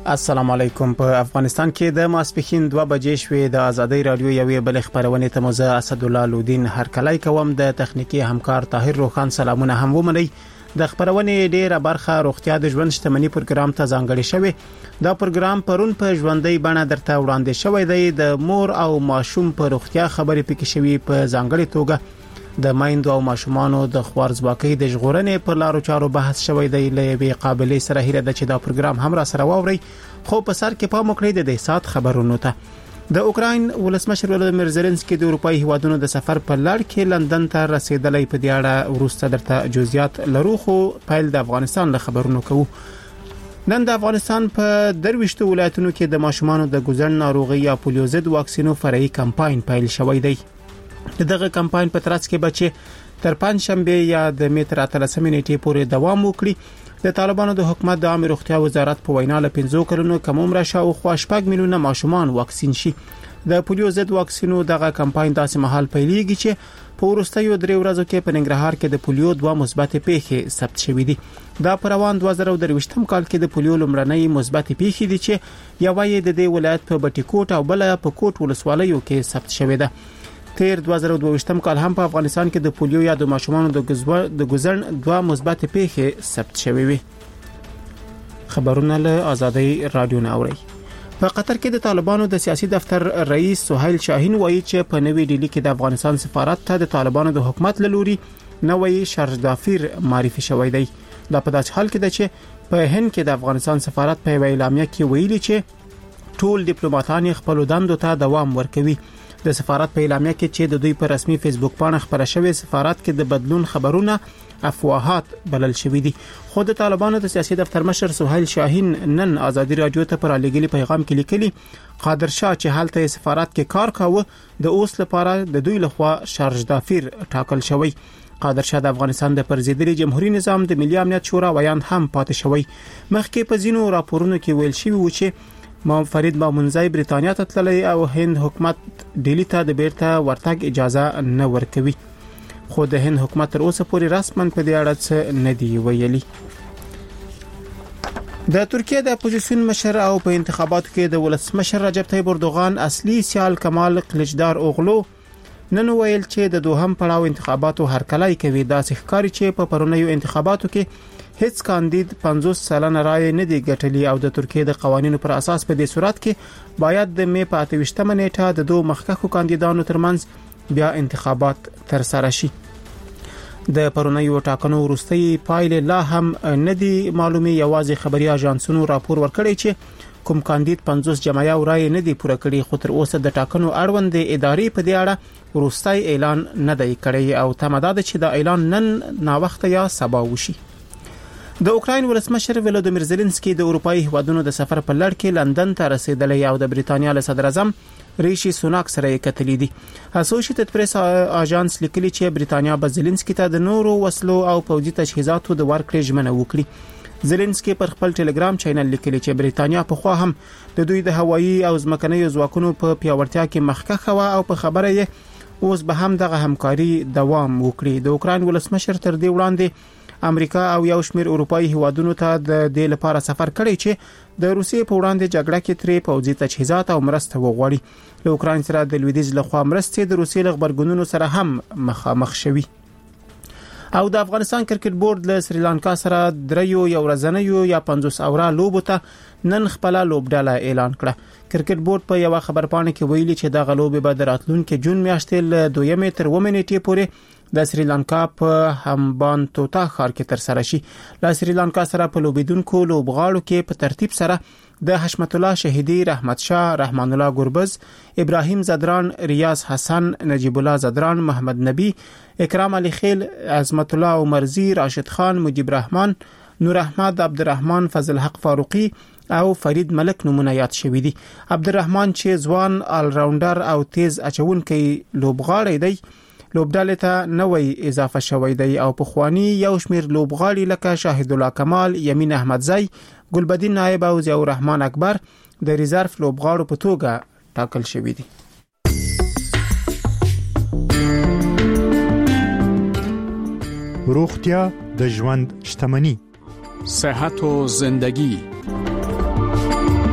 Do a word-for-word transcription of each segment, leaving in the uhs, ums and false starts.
السلام علیکم. په افغانستان کې د ماسپښین دوه بجې شوې. د ازادي رادیو یوې بل خبرونه ته مزه اسد الله لودین هرکلای کوم. د تخنیکی همکار طاهر روخان سلامونه هم ومني. د خبرونه ډیره برخه روغتیا د ژوند شتمنۍ پروګرام ته ځانګړی شوی. دا پروګرام پرون په ژوندۍ بڼه درته وړاندې شوی دی. د مور او ماشوم په روغتیا خبرې پکې شوی په ځانګړي توګه. د مایندو او ماشومانو د خوارزواکۍ د ژغورنې پر لارو چارو بحث شوی دی. لوي قابلیت سره هیله ده چې دا پروګرام هم را سره واوري. خو په سر کې پام وکړئ د دې سات خبرونو ته. د اوکراین ولسمشر ولادیمیر زيلنسکي د اروپאי هیوادونو د سفر په لړ کې لندن ته رسیدلی. په دې اړه ورسته درته جزئیات لرو. خو پیل د افغانستان له خبرونو کوو. نن د افغانستان په درويشتو ولایتونو کې د ماشومانو د ګوزن ناروغي یا پولیو ضد واکسینو فرعي کمپاین پیل شوی دی. دغه کمپاین په ترڅ کې بچي تر پنځشنبه یا د میتر اتلسمې نیټې پورې دوام وکړي. د طالبانو د حکومت د عامه روغتیا وزارت په وینا له پنځو کلونو کم عمر شاوخوا شپږ میلیونه ماشومان واکسین شي. د پولیو ضد واکسینو دغه کمپاین داسې مهال پیلېږي چې په وروستیو درې ورځو کې په ننګرهار کې د پولیو دوه مثبت پیښې ثبت شوې دي. دا په روان دوه زره درويشتم کال کې د پولیو لومړنۍ مثبت پیښې دي چې یو یې د دې ولایت په بټیکوټ او بل په کوټ ولسوالیو کې ثبت شوې ده. تیر دوه زره دوه کال هم په افغانستان کې د پولیو یا د ماشومانو د غزو د ګزن دوه مثبت پیښې ثبت شوې وي. خبرونه له ازادي رادیو ناوړي. په قطر کې د طالبانو د سیاسي دفتر رئیس سهیل شاهین وایي چې په نوې ډیلی کې د افغانستان سفارت ته د طالبانو د حکومت لوري نوې شرجدافیر معرفي شوی دی. دا په داسې حال کې ده چې په هند کې د افغانستان سفارت په اعلامیه کې ویلي چې ټول ډیپلوماټان خپل دندو ته دوام ورکوي. د سفارت په اعلامیه کې چې د دوی په رسمي فیسبوک باندې خبره شوې سفارت کې د بدلون خبرونه افواهات بلل شوې دي. خو د طالبانو د سیاسي دفتر مشر سهیل شاهین نن ازادي رادیو ته پر لګیلي پیغام کې لیکلي قادر شاه چې حالته سفارت کې کار کاوه د اوس لپاره د دوی لخوا شرجدافیر ټاکل شوی. قادر شاه د افغانستان د پرزیدلي جمهوریت نظام د ملي امنیت شورا ویان هم پاتې شوی. مخکې په ځینو راپورونو کې ویل شوی و چې ما فرید مامونزای بریتانیا ته تللی او هند حکومت ډیلی ته د بیرته ورتګ اجازه نه ورکوي. خو د هند حکومت تر اوسه پورې رسماً په دې اړه څه نه دی ویلي. د ترکیه د اپوزیسیون مشر او په انتخاباتو کې د ولسمشر رجب طیب اردوغان اصلي سیال کمال کلچدار اوغلو نن ویل چې د دوهم پړاو انتخاباتو هرکلای کوي. دا ښکاري چې په پرونیو انتخاباتو کې هیڅ کاندید پنځوس سلنه رای نه دی ګټلی او د ترکیه د قوانینو پر اساس په دې صورت کې باید د می په اتهشتمه نیټه د دوه مخکښو کاندیدانو ترمنځ بیا انتخابات تر سره شي. د پرونیو ټاکنو وروستۍ پایلې لا هم نه دی معلومه. یوازې خبري اژانسونو راپور ورکړی چې کوم کاندید پنځوس جمعیا رای نه دی پوره کړی. خو تر اوسه د ټاکنو اړوند ادارې په دې اړه وروستۍ اعلان نه دی کړی او تمه ده چې دا اعلان نن نا وخت یا سبا وشي. د اوکراین ولسمشر ولادیمیر زيلنسکي د اروپאי هیوادونو د سفر په لړ کې لندن ته رسیدلی او د بریتانیا له صدر اعظم ریشي سوناک سره کتلې دي. اسوسییټډ پریس اژانس لیکلي چې بریتانیا به زيلنسکي ته د نورو وسلو او پوځي تجهیزاتو د ورکړې ژمنه وکړي. زيلنسکي پر خپل ټلګرام چینل لیکلي چې بریتانیا په خوا هم د دوی د هوایي او ځمکني ځواکونو په پیاوړتیا کې مخکښه و او په خبره یې اوس به هم دغه همکاري دوام وکړي. د اوکراین ولسمشر تر دې وړاندې امریکا او یو شمېر اروپאי هیوادونو ته د دې لپاره سفر کړی چې د روسیې په وړاندې جګړه کې ترې پوځي تجهیزات او مرسته وغواړي. له اوکراین سره د لویدیځ لخوا مرستې د روسیې له خبرګونونو سره هم مخامخ شوي. او د افغانستان کرکټ بورډ له سریلانکا سره دریو یو ورځنیو یا پنځوس اوره لوبو ته نن خپل لوبډاله اعلان کړه. کرکټ بورډ په یو خبرپاڼه کې ویلي چې د غلوبې به د راتلونکو جون میاشتې له دویمې تر اوومې نیټې پورې د سریلانکا په همبان توتا ښار کې تر سره شي. له سریلانکا سره په لوبیدونکو لوبغاړو کې په ترتیب سره د حشمت الله شهیدی، رحمت شاه، رحمان الله ګربز، ابراهیم زدران، ریاض حسن، نجیب الله زدران، محمد نبی، اکرام علی خیل، عظمت الله عمرزی، راشد خان، مجیب رحمان، نور احمد عبدالرحمن، فضل حق فاروقی او فرید ملک نمونه یاد شوی دي. عبدالرحمن چې ځوان آل راونډر او تیز اچونکي لوبغاړی دی لوبډاله ته نوې اضافه شوی دی او په خوانی یو شمیر لوبغاړي لکه شاهد الله کمال، یمین احمدزی، ګلبدین نائب او ضیاء الرحمن اکبر د ریزرف لوبغاړو په توګه ټاکل شوی دي. روغتیا د ژوند شتمنی. صحت و زندگی.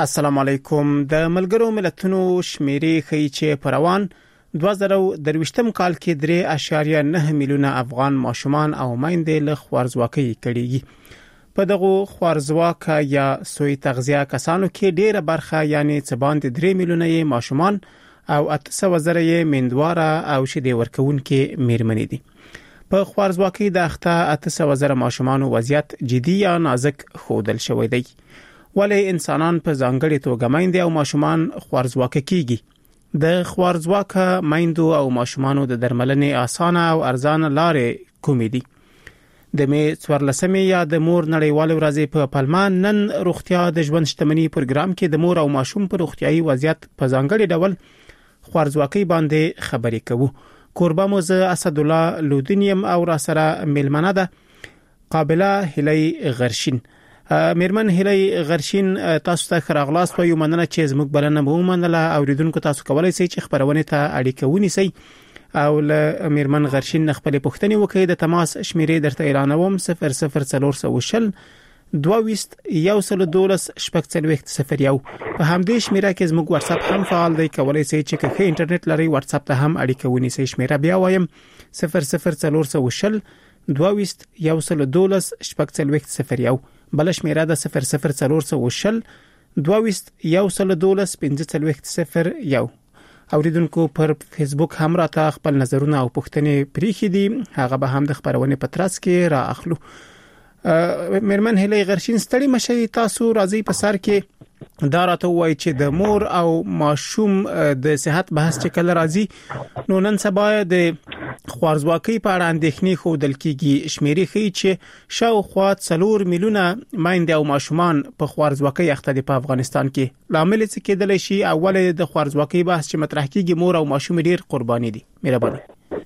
السلام علیکم. د ملګرو ملتونو شمیرې ښیي چې په روان دوه زره درویشتم کال کې درې اعشاریه نه میلیونه افغان ماشومان او میندې له خوارځواکۍ کړيږي. په دغه خوارځواکه یا سوی تغذیه کسانو کې ډیره برخه یعنی څه باندې درې میلیونه یې ماشومان او اته سوه زره یې میندواره او شیدې ورکوونکې میرمنې دي. په خوارځواکۍ د اخته اته سوه زره ماشومان وضعیت جدي یا نازک ښودل شوی دی. ولې انسانان په ځانګړي توګه میندې او ماشومان خوارځواکه کیږي؟ د خوارځواکه میندو او ماشومانو د درملنې اسانه او ارزانه لارې کومې دي؟ د می څوارلسمې یا د مور نړیوال ورځې په پلمه نن روغتیا د ژوند شتمنۍ پروګرام کې د مور او ماشوم پر روغتیايي وضعیت په ځانګړي ډول خوارځواکۍ باندې خبرې کوو. کوربه مو زه اسد الله لودینیم او را سره ملمنه ده قابله هلی غرشین. میرمن هلی غرشین تاسو ته خراغلاس په یو مننه چې زموږ بلنه مو منله. اوریدونکو تاسو کولای شئ چې خبرونه ته اړیکه ونیسئ او له میرمن غرشین خپل پوښتنې وکړئ. د تماس شمیرې درته اعلانوم صفر صفر څلور سوه شل دوه ویشت یو سل دولس شپږ څلوېښت صفر یو. په همدې شمیره کې زموږ واتس اپ هم فعال دی. کولای شئ چې که انټرنیټ لري واتس اپ ته هم اړیکه ونیسئ. شمیره بیا وایم صفر صفر څلور سوه شل دوه ویشت یو سل دولس شپږ څلوېښت صفر یو. بل شمیره د صفر صفر څلور سوه شل دوه ویشت یو سل دولس پنځه څلوېښت صفر یو. اوریدونکو پر فیسبوک هم راته خپل نظرونه او پوښتنې پریښې دي، هغه به هم د خبرونه په ترڅ کې را اخلو. میرمن هلی غرشین ستړي مشي، تاسو راځي په سر کې دا راته وایي چې د مور او ماشوم د صحت بحث چې کله راځي نو نن سبا د خوارځواکۍ په اړه اندېښنې ښودل کېږي. شمیرې ښیي چې شاوخوا څلور میلیونه میندې او ماشومان په خوارځواکۍ اخته دي په افغانستان کې. لامل څه کېدلی شي؟ اول د خوارځواکۍ بحث چې مطرح کېږي مور او ماشوم ډیر قرباني دي. مهرباني.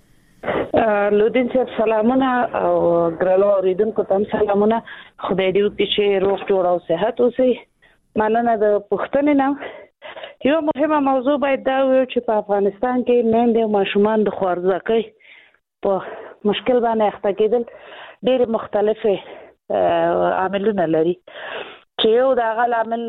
لودین صاحب سلامونه او ګرانو اوریدونکو ته سلامونه. خدای دې وکړي چې روغ جوړ او صحت اوسئ. مننه د پوښتنې نه. یو مهمه موضوع باید دا وي چې په افغانستان کې میندې او ماشومان د خوارځواکۍ په مشکل باندې اخته کېدل ډېر مختلفه عاملونه لري چې یو د هغه عامل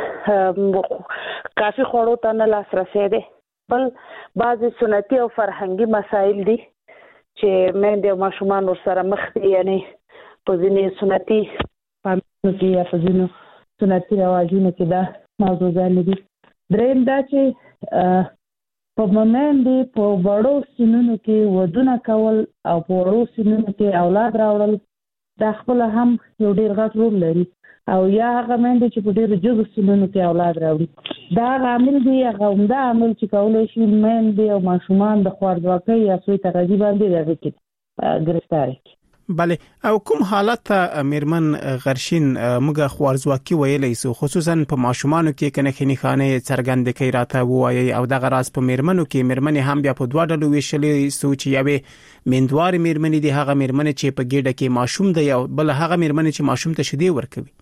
کافي خوړو ته نه لاسرسی دی، بل بعضې سنتي او فرهنګي مسایل دي چې میندې او ماشومان ورسره مخ دي، یعنی په ځینې سنتي پامونو کې یا په ځینو سنتي رواجونو کې دا موضوعګانې دي. دریم دا چې په میندې په وړو سنونو کې ودونه کول او په وړو سنونو کې اولاد راوړل دا خپله هم یو ډېر غټ رول لري، او یا هغه میندې چې په ډېرو جګو سنونو کې اولاد راوړي دا هغه عامل دی، هغه عمده عامل چې کولی شي میندې او ماشومان د خوارځواکۍ یا سوی تغذیې باندې دغه کې ګرفتار کړي. بله، او کوم حالت ته میرمن غرشین موږ خوارځواکي ویلی سو، خصوصا په ماشومانو کې کنه خني خانه څرګند کوي راته وایي، او دغه راز په میرمنو کې میرمنې هم بیا په دوه ډلو ویشلې سو چې یوې میندوارې میرمنې دي، هغه میرمنې چې په ګډه کې ماشوم دی، او بل هغه میرمنې چې ماشوم ته شیدې ورکوي.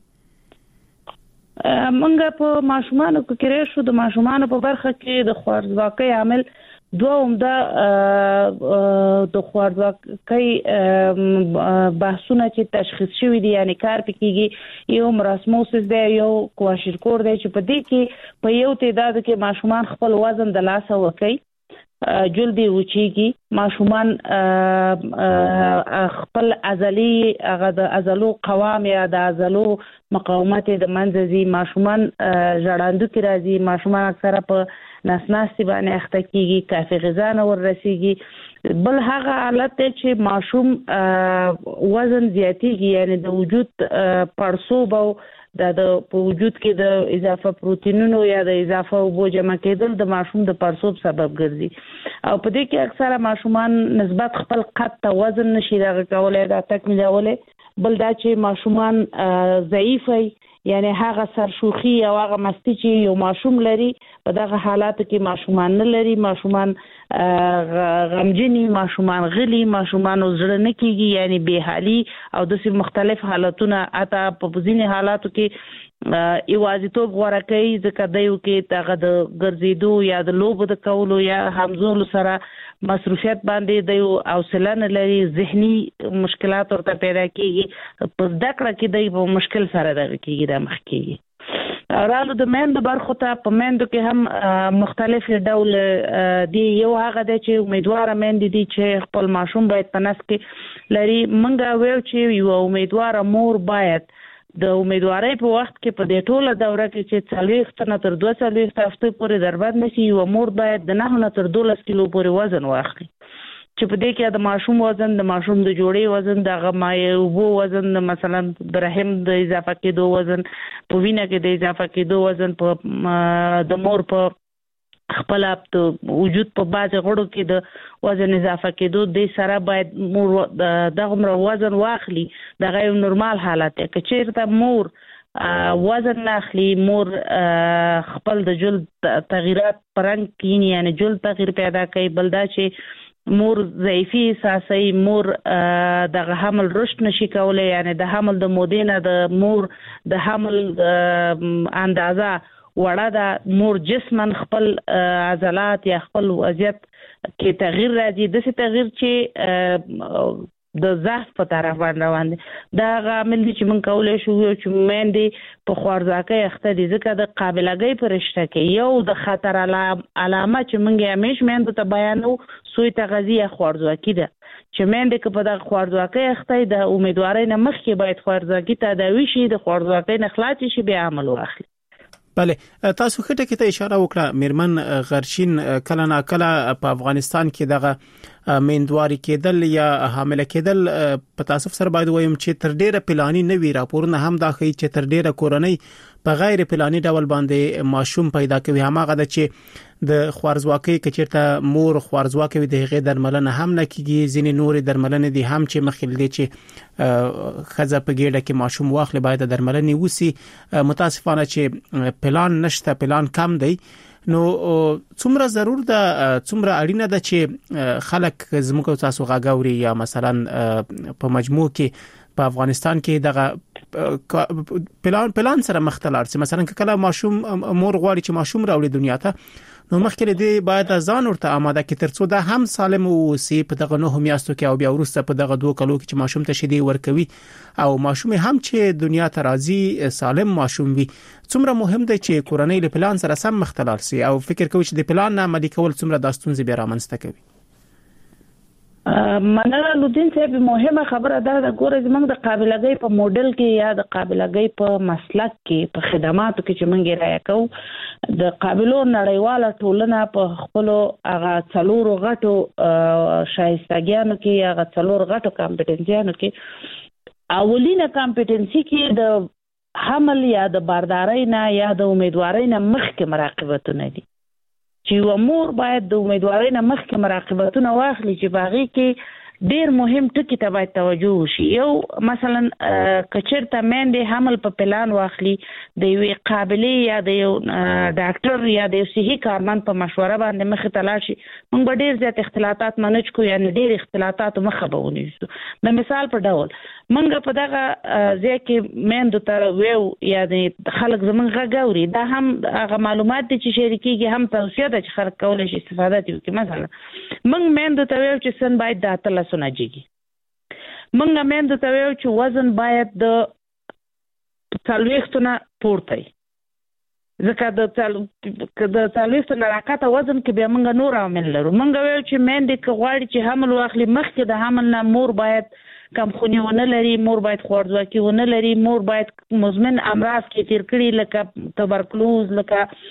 منګه په ماشومانو کې راشو د ماشومانو په برخه کې د خوارځواکۍ عامل دوه عمده د خوارځواکۍ بحثونه چې تشخیص شوي دي، یعنی کار پې کېږي. یو مراسموسس دی، یو کواشرکور دی چې په دې کې په یو تعدادو کې ماشومان خپل وزن د لاسه ورکوي، جلدی وچیږي، ماشومان خپل عضلي هغه د عضلو قوام یا د عضلو مقاومت د منځه ځي، ماشومان ژړاندو کې راځي، ماشومان اکثره په نسناستي باندې اخته کېږي، کافي غذا نه وررسېږي. بل هغه حالت دی چې ماشوم وزن زیاتېږي، یعنی د وجود پړسوب او د په وجود کې د اضافه پروتینونو یا د اضافه اوبو جمع کېدل د ماشوم د پړسوب سبب ګرځي، او په دې کې اکثره ماشومان نسبت خپل قد ته وزن نشي دغه کولی دا تکمیلولی. بل دا چې ماشومان ضعیف وي، یعنی هغه سرشوخي او هغه مستی چې یو ماشوم لري په دغه حالاتو کې ماشومان نه لري. ماشومان غمجني، ماشومان غلي، ماشومان زړه نه کېږي، یعنی بېحالي او داسې مختلف حالتونه. حتی په ځینې حالاتو کې یوازیتوب غوره کوي، ځکه دیو کې دغه د ګرځېدو یا د لوبو د کولو یا همزولو سره مصروفیت باندې دیو حوصله نه لري، ذهني مشکلات ورته پیدا کېږي، په زده کړه کې دی په مشکل سره دغه کېږي، دا مخ کېږي. رالو د میندو برخو ته په میندو کې هم مختلف ډول دي. یو هغه د چې امیدواره میندې دي چې خپل ماشوم باید په نس کې لري. منګه ویو چې یو امیدواره مور باید د امیدوارۍ په وخت کې په دې ټوله دوره کې چې څلوېښت نه تر دوه څلوېښت هفتې پورې دربد نشي، یو مور باید د نهه نه تر دولس کیلو پورې وزن واخلي، چې په دې کې د ماشوم وزن، د ماشوم د جوړې وزن، د غمای اوبو وزن، مثلا د رحم د اضافه کېدو وزن، په وینه کې د اضافه کېدو وزن، په د مور په خپل د وجود په بعض غړو کې د وزن اضافه کېدو د سره باید مور دغه وزن واخلي. دغه یو نورمال حالت دی. که چیرته مور وزن ناخلی، مور خپل د جلد تغییرات پرنګ کینی، یعنی جلد تغییر پیدا کوي، بل دا چې مور ضعیفي احساسوي، مور دغه حمل رشد نشي کولی، یعنی د حمل د مودې نه د مور د حمل اندازه وړه ده، مور جسمن خپل عضلات یا خپل وضعیت کې تغییر راځي، داسې تغییر چې د ضعف په طرف باندې روان دي. دا هغه عامل دي چې موږ کولی شو چې میندې په خوارځواکۍ اخته دي، ځکه د قابلګۍ په رشته کې یو د خطر علامه چې موږ یې همیش میندو ته بیانو سوی تغذیه یا خوارځواکي ده، چې میندې که په دغه خوارځواکۍ اخته د امیدوارۍ نه مخکې باید خوارځواکي تداوي شي، د خوارځواکۍ نه خلاص شي، بیا عمل واخلي. بله، تاسو خټه کې ته اشاره وکړه میرمن غرشین کله نا کله په افغانستان کې دغه میندواري کېدل یا حامله کېدل په تاسف سره باید وایم چې تر ډیره پلاني نه وی راپورونه هم دا ښیي چې تر ډیره کورنۍ په غیر پلاني ډول باندې ماشوم پیدا کوي. هماغه د چې د خوارځواکۍ کچیرته مور خوارځواکۍ د هغې درملنه هم نه کیږي، ځینې نور درملنه دي هم چې مخکې دي چې خزه په ګډه کې ماشوم واخلي باید درملنه وسی. متاسفانه چې پلان نشته، پلان کم دی. نو څومره ضرور ده، څومره اړینه ده چې خلک زموږ تاسو غاګوري یا مثلا په مجموع کې په افغانستان کې دغه پلان پلان سره مختلار سي. مثلا کله ماشوم مور غواړي چې ماشوم راوړي دنیا ته، نو مخکې دې باید ځان ورته آماده کړي ترڅو دا هم سالم وسی په دغه نهو میاشتو کې او بیا وروسته په دغه دوه کلو کې چې ماشوم ته شیدې ورکوي او ماشوم هم چې دنیا ته راځي سالم ماشوم وي. څومره مهم دی چې کورنۍ له پلان سره سم مختلار سي او فکر کوي چې د پلان نه عملي کول څومره د ستونزې به رامنځته کوي. مننه لودین صاحب، مهمه خبره ده د ګورې زموږ د قابلګۍ په موډل کې یا د قابلګۍ په مسلک کې په خدماتو کې چې موږ رایا کوو، د قابلو نړیواله ټولنه په خپل هغه څلورو غټو شایستګیانو کې هغه څلور غټو کمپټنسیانو کې اولینه کمپټنسي کې د حمل یا د باردارۍ نه یا د امیدوارۍ نه مخکې مراقبتونه دي، چې یو مور باید د امیدوارۍ نه مخکې مراقبتونه واخلي چې په هغې کې ډېر مهم ټکي ته باید توجه وشي. یو مثلا که چېرته میندې حمل په پلان واخلي، د یوې قابلې یا د یو ډاکټر یا د یو صحي کارمند په مشوره باندې مخې ته لاړ شي، موږ به ډېر زیات اختلاطات منج کړو، یعنې ډېر اختلاطاتو مخه به ونیسو. د مثال په ډول موږ په دغه ځای کې میندو ته ویو یا د خلک زموږ غږ اوري، دا هم هغه معلومات دي چې شریکېږي، هم توصیه ده چې خلک کولی شي استفاده ترې وکړي. مثلا موږ میندو ته ویو چې سن باید د اتلس سونه جګي، موږ میندو ته ویو چې وزن باید د څلوېښتو نه پورته وي، ځکه د څلوېښتو نه راکته وزن کې بیا موږ نور عوامل لرو. موږ ویو چې میندې که غواړي چې حمل واخلي، مخکې د حمل نه مور باید کمخوني ونه لري، مور باید خوارځواکي ونه لري، مور باید مزمن امراض کې تیر کړي لکه تبرکلوز، لکه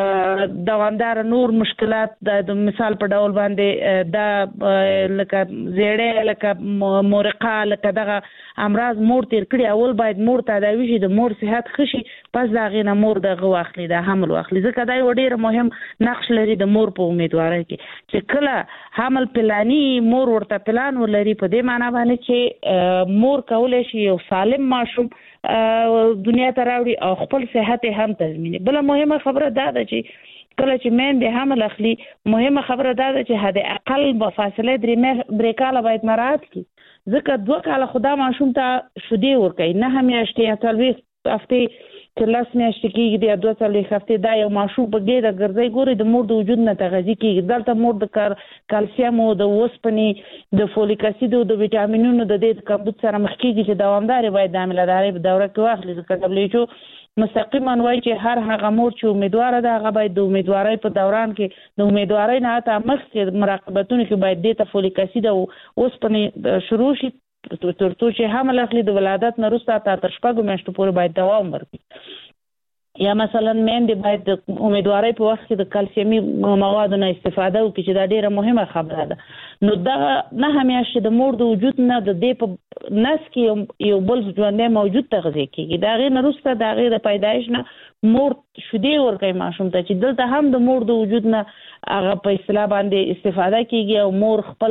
دوامدار نور مشکلات، د مثال په ډول باندې دا لکه زیړی، لکه مورقه، لکه دغه امراض مور تیر کړي. اول باید مور تداوي شي، د مور صحت ښه شي، پس د هغې نه مور دغه واخلي، د حمل واخلي، ځکه دا یو ډېر مهم نقش لري د مور په امیدوارۍ کې چې کله حمل پلاني مور ورته پلان ولري، په دې معنی باندې چې مور کولی شي یو سالم ماشوم دنیا ته راوړي او خپل صحت هم تضمیني. بله مهمه خبره دا ده چې کله چې میندې حمل اخلي، مهمه خبره دا ده چې حد اقل به فاصله درې کاله باید مراعات کړي، ځکه دوه کاله خو دا ماشوم ته شیدې ورکوي، نهه میاشتې یا څلوېښت هفتې چې لس میاشتې کېږي یا دوه څلوېښت هفتې، دا یو ماشوم په ګېډه ګرځي، ګوري د مور د وجود نه تغذیه کېږي. دلته مور د کالسیمو، د اوسپنې، د فولیک اسیدو، د ویټامینونو د دې د کمبود سره مخ کېږي چې دوامدارې باید د حامله دارۍ په دوره کې واخلي، ځکه دبلیو ایچ او مستقیما وایي چې هر هغه مور چې امیدواره ده هغه باید د امیدوارۍ په دوران کې د امیدوارۍ نه حتی مخکې مراقبتونو کې باید دې ته فولیک اسید او اوسپنې شروع شي تر څو چې حمل اخلي د ولادت نه وروسته تا تر شپږو میاشتو پورې باید دوام ورکړي. یا مثلا میندې باید د امیدوارۍ په وخت کې د کلسیمي موادو نه استفاده وکړي چې دا ډیره مهمه خبره ده. نو دغه نهه میاشتې د مور د وجود نه د دې په نس کې یو بل ژوندی موجود تغذیه کېږي. د هغې نه وروسته د هغې د پیدایش نه مور شیدې ورکوي ماشوم ته چې دلته هم د مور د وجود نه هغه په اصطلاح باندې استفاده کېږي او مور خپل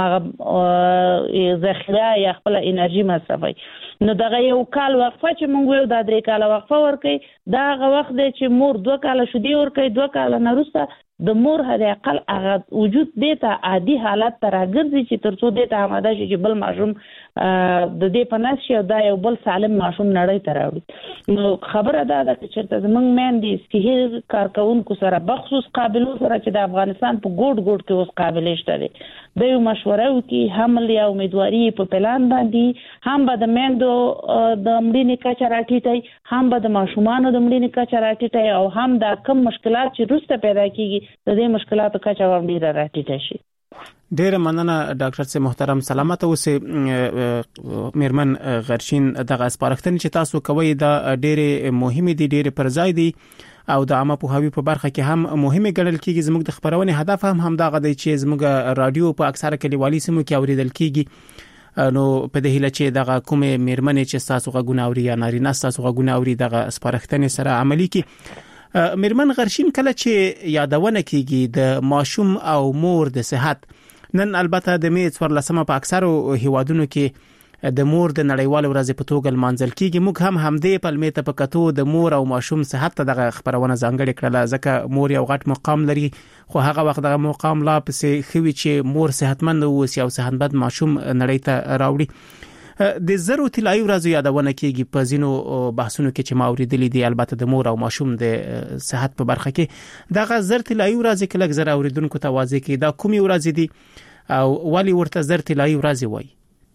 هماغه ذخیره یا خپل انرژي مصرفوي. نو دغه یو کال وقفه چې موږ ویو دا درې کاله وقفه ورکوي دا هغه وخت دی چې مور دوه کاله شیدې ورکوي، دوه کاله نه وروسته د مور حد اقل هغه وجود دې ته عادي حالت ته راګرځي چې تر څو دې ته آماده شي چې بل ماشوم د دې په نس شي او دا یو بل سالم ماشوم نړۍ ته راوړي. نو خبره دا ده چې چېرته زموږ میندې صحي کارکوونکو سره بخصوص قابلو سره چې د افغانستان په ګوټ ګوټ کې اوس قابلې شته دی د یو مشوره وکړي حمل یا امیدواري په پلان باندې هم به د میندو د مړینې کچه راټیټوي، هم به د ماشومانو د مړینې کچه راټیټوي او هم دا کم مشکلات چې وروسته پیدا کېږي د دې مشکلاتو کچه هم ډیره راټیټه شي. ډیره مننه ډاکټر صاحب محترم، سلامت اوسئ. میرمن غرشین دغه سپارښتنې چې تاسو کوي دا ډیره مهمه دي، ډیره پر ځای دي او د عامه پوهاوي په برخه کې هم مهمه ګڼل کېږي. زموږ د خبرونې هدف هم همدغه دی چې زموږ رادیو په اکثره کلیوالي سیمو کې اوریدل کېږي. نو په دې هیله چې دغه کومه میرمنې چې تاسو غوونه اوري یا نارینه تاسو غوونه اوري دغه سپارښتنې سره عملي کړي. میرمن غرشین کله چې یادونه کېږي د ماشوم او مور د صحت، نن البته د می څوارلسمه په اکثرو هیوادونو کې د مور د نړیوال ورځې په توګه لمانځل کېږي. موږ هم همدې پلمې ته په کتو د مور او ماشوم صحت ته دغه خبرونه ځانګړې کړله ځکه مور یو غټ مقام لري، خو هغه وخت دغه مقام لا پسې خوي چې مور صحتمند اوسي او صحتمند ماشوم نړۍ ته راوړي. د زرو طلایي ورځو یادونه کېږي په ځینو بحثونو کې چې ما اوریدلې دي، البته د مور او ماشوم د صحت په برخه کې دغه زر طلایي ورځې کله زر اوریدونکو ته واضح کړي دا کومې ورځې دي او ولی ورته زر طلایي ورځې وایي.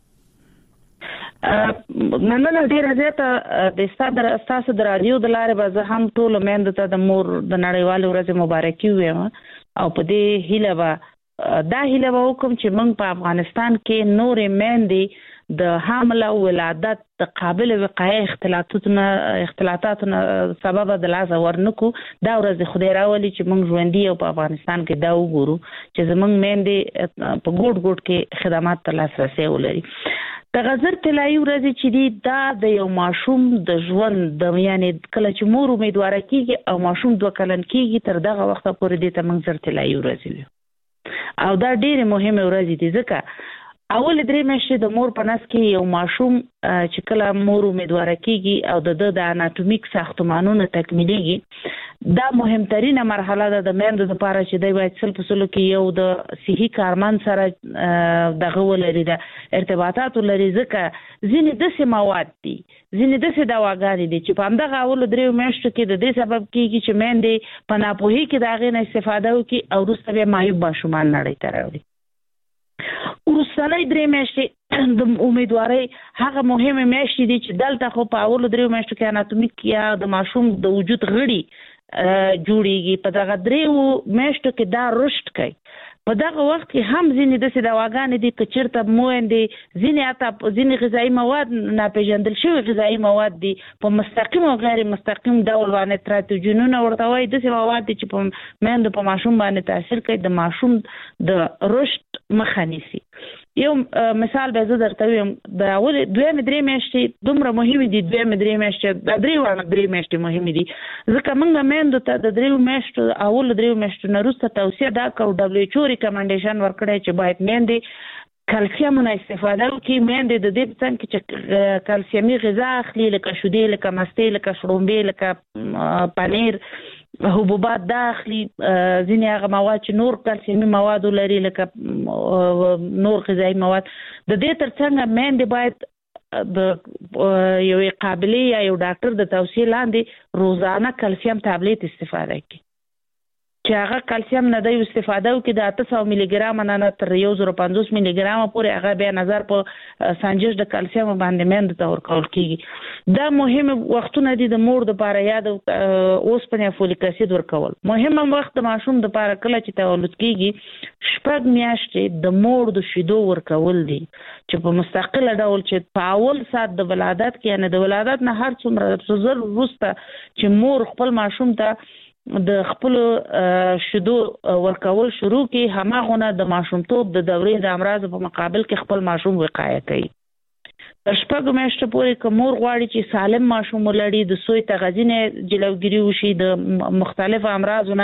مننه ډیره زیاته د صدر اساس د رادیو د لارې به زه هم ټول میندو ته د مور د نړیوال ورځې مبارکي وایم او په دې هیله به دا هیله به وکم چې موږ په افغانستان کې نورې میندې د حمل او ولادت د قابل وقایع اختلاطاتونه اختلاطاتونه سبب د لاس ورنکو. دا ورځ خدای راولي چې موږ ژوندۍ او په افغانستان کې دا وګورو چې زموږ میندې په ګوټ ګوټ کې خدمات ته لاسرسي ولري. د غزر طلایي ورځې چې دي دا د یو ماشوم د ژوند د یعنی کله چې مور امیدواره کېږي او ماشوم دوه کلن کېږي تر دغه وخته پورې دې ته موږ زر طلایي ورځې وي او دا ډېرې مهمه ورځې دي ځکه اول درې میاشتې د مور په نس کې یو ماشوم چې کله مور امیدواره کېږي او د د اناتومیک ساختمانونو تکمیلېږي دا مهمترینه مرحله ده د میندو لپاره چې دوی باید سل په سلو کې یو د صحي کارمند سره دغه ولري د ارتباطات ولري ځکه ځینې داسې مواد دي ځینې داسې دواګانې دي چې په همدغه اولو دریو میاشتو کې د دې سبب کېږي چې میندې په ناپوهۍ کې د هغې نه استفاده وکړي او وروسته بیا معیوب ماشومان نړۍ ته راوړي. وروستنۍ درې میاشتې د امیدوارۍ هغه مهمه میاشتې دي چې دلته خو په اولو دریو میاشتو کې اناتومیک یا د ماشوم د وجود غړي جوړیږي. په دغه دریو میاشتو کې دا رشد کوي. په دغه وخت کې هم ځینې داسې دواګانې دي که چېرته موندې ځینې حتی ځینې غذایي مواد ناپېژندل شوي غذایي مواد دي په مستقیم او غیر مستقیم ډول باندې تراتوجینونه ورته وایي داسې مواد دي چې په میندو په ماشوم باندې تاثیر کوي د ماشوم د رشد مخه نیسي. یو مثال به زه درته ویم د اولې دویمې درې میاشتې دومره مهمې دي دویمې درې میاشتې د درې وړاندې درې میاشتې مهمې دي ځکه موږ میندو ته د دریو میاشتو اولو دریو میاشتو نه وروسته توصیه دا کوو ډبلیو ایچ او ریکمنډیشن ورکړی چې باید میندې کلسیمونه استفاده وکړي. میندې د دې په څنګ کې چې کلسیمي غذا اخلي لکه شیدې لکه مستې لکه شړومبې لکه پنیر حبوبات دا اخلي ځینې هغه مواد چې نور کلسیمي مواد لري لکه نور غذایي مواد. د دې تر څنګ میندې باید د یوې قابلې یا یو ډاکټر د توصیې لاندې روزانه کلسیم تابلیت استفاده کړي. چې هغه کلسیم نه دی استفاده وکړي د اته سوه ملي ګرام نه تر یو زره پنځوس ملي ګرام پورې هغه بیا نظر په سنجش د کلسیم باندې مند ته ورکول کیږي. دا مهم وختونه دي د مور د لپاره یا د اوسپنې فولیک اسید ورکول. مهم وخت د ماشوم د لپاره کله چې تولد کیږي شپږ میاشتې د مور د شیدو ورکول دي چې په مستقله ډول چې په اول سات د ولادت کې یعنی د ولادت نه هر څومره زر وروسته چې مور خپل ماشوم ته د خپل شیدو ورکول شروع کی هماغونه د ماشومتوب د دورې د امراض په مقابل کې خپل ماشوم وقایه کوي. تر شپږ میاشتې پورې که مور غواړي چې سالم ماشوم ولري د سوی تغذیه نه جلوګیری وشي د مختلف امراضونه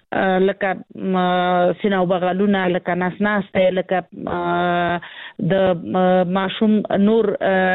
لکه سینه او بغلونه لکه نسناسته لکه د ماشوم نور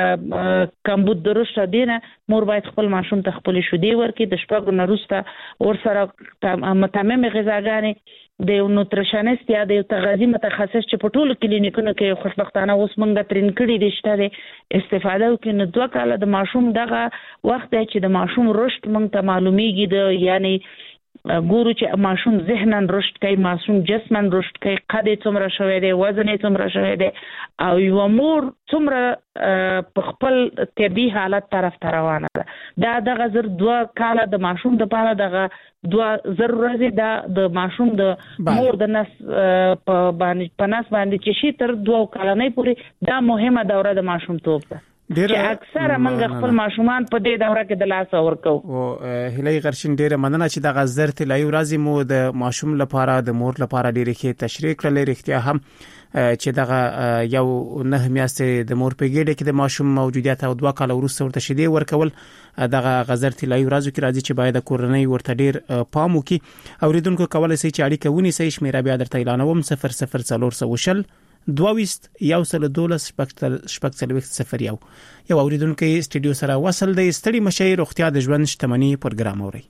کمبود درشته دینه مور باید خپل ماشوم ته خپل شیدې ورکړي. د شپږ نه وروسته ورسره متمم غذاګانې د یو نوتریشنست یا د یو تغذیه متخصص چې په ټولو کلینیکونو کې خوشبختانه اوس موږ ترین کړي دي شته استفاده وکړي. نو دوه کاله د ماشوم دغه وخت دی چې د ماشوم رشد موږ ته معلومیږي د یعنی ګورو چې ماشوم ذهنن رشد کوي ماشوم جسمن رشد کوي قد څومره شوی دی وزن څومره شوی دی او یو مور څومره په خپل طبي حالت طرف ته روانه ده. دا دغه زر دوه کاله د ماشوم د پاره دغه دوه زر ورځې دا د ماشوم د مور د نس په باندې په نس باندې چې شي تر دوه کلنۍ پورې دا مهمه دوره د ماشوم توپ ده چې اکثره موږ خپل ماشومان په دې دوره کې د لاس ورکو. او هلي غرشین ډیره مننه چې د غزر تلای ورځي مو د ماشوم لپاره د مور لپاره ډیره کې تشریح کړل. رښتیا هم چې دغه یو نه میاشتې د مور په ګډه کې د ماشوم موجودیت او دوه کال وروسته ورته شیدې ورکول دغه غزر تلای ورځو کې راځي چې باید د کورنۍ ورته ډیر پام وکړي. اوریدونکو کولای شي چې اړیکه ونیسي شمیره بیا درته اعلانوم صفر صفر څلور سوشل دویست یو سل دولس شپږ څلوېښت صفر یو. یو اوریدونکو سټډیو سره وصل دی. ستړي مشي روغتیا د ژوند شتمنۍ پروګرام اوري.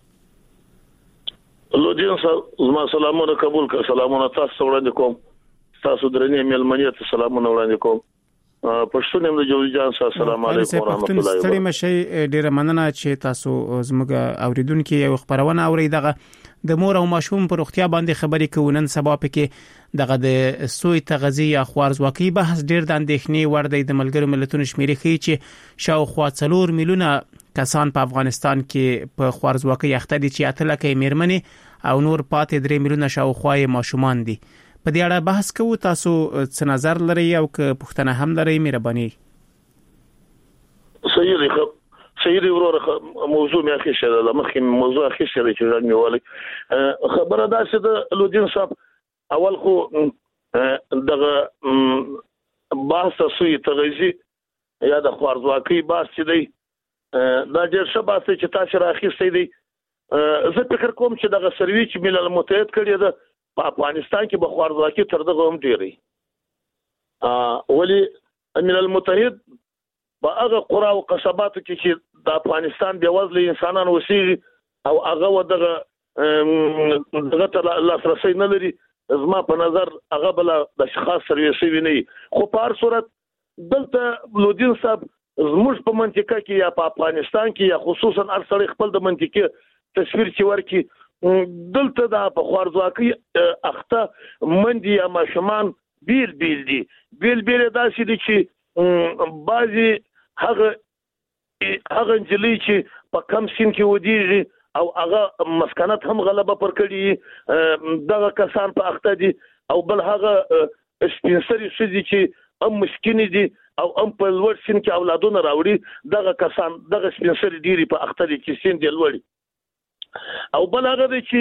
لودین زما سلامونه قبول کړه. سلامونه تاسو وړاندې کوم. تاسو درنې ملمنې ته سلامونه وړاندې کوم. پښتون هم د جوړ جان سره السلام علیکم ورحمت الله وبرکاته. ستړي مشي ډیره مننه چې تاسو زموږ اوریدونکو یو خبرونه اوري. دغه د مور او ماشوم پر روغتیا باندې خبرې کوونن سبا پکې دغه د سوی تغذیه یا خوارزواکي بحث ډیر د اندېښنې ور دی. د ملګرو ملتونو شمیرې ښیي چې شاوخوا څلور میلیونه کسان په افغانستان کې په خوارزواکي اخته دي چې اته لکه میرمنې او نور پاتې درې میلیونه شاوخوا ماشومان دي. په دې اړه بحث کوو. تاسو څه نظر لرئ او که پوښتنه هم لرئ مهرباني. صحیح دی سیدی وروره موضوع مې اخی شته د مخکې موضوع اخی شته چې ځان نیولې خبره دا چې د لودین صاحب اول خو دغه بحث سوی تغذیه یا د خوارزواکي بحث چې دی دا ډېر ښه بحث چې تاسو راخیستی دی. زه فکر کوم چې دغه سروي چې ملل متحد کړی ده په افغانستان کې به خوارزواکي تر دغه هم ډېری ولی ملل متحد په هغه قرا او قصباتو کې چې د افغانستان د وزلي انسانانو وسیږي او هغه ودغه دغه ته لاسرسي نه لري. زما په نظر هغه بل د شخص سرویسي ویني. خو په هر صورت دلته لودین صاحب زموږ په منطقه کې یا په افغانستان کې یا خصوصا هر سړی خپل د منطقه تصویر چې ورکی دلته د په خوارزواکي اخته مندي یا ماشومان بیل بیل دي بیل بیل داسې دي چې بعضي هغه هغه انجلی چې په کم سین کې ودیږي او هغه مسکنت هم غلبه پر کړي دغه کسان په اخته دي او بل هغه سپینسري شدي چې هم مسکینی دي او هم په لوړ سین کې اولادونه راوړي دغه کسان دغه سپینسري ډیری په اخته دي چې سین دی لوړي او بل هغه دی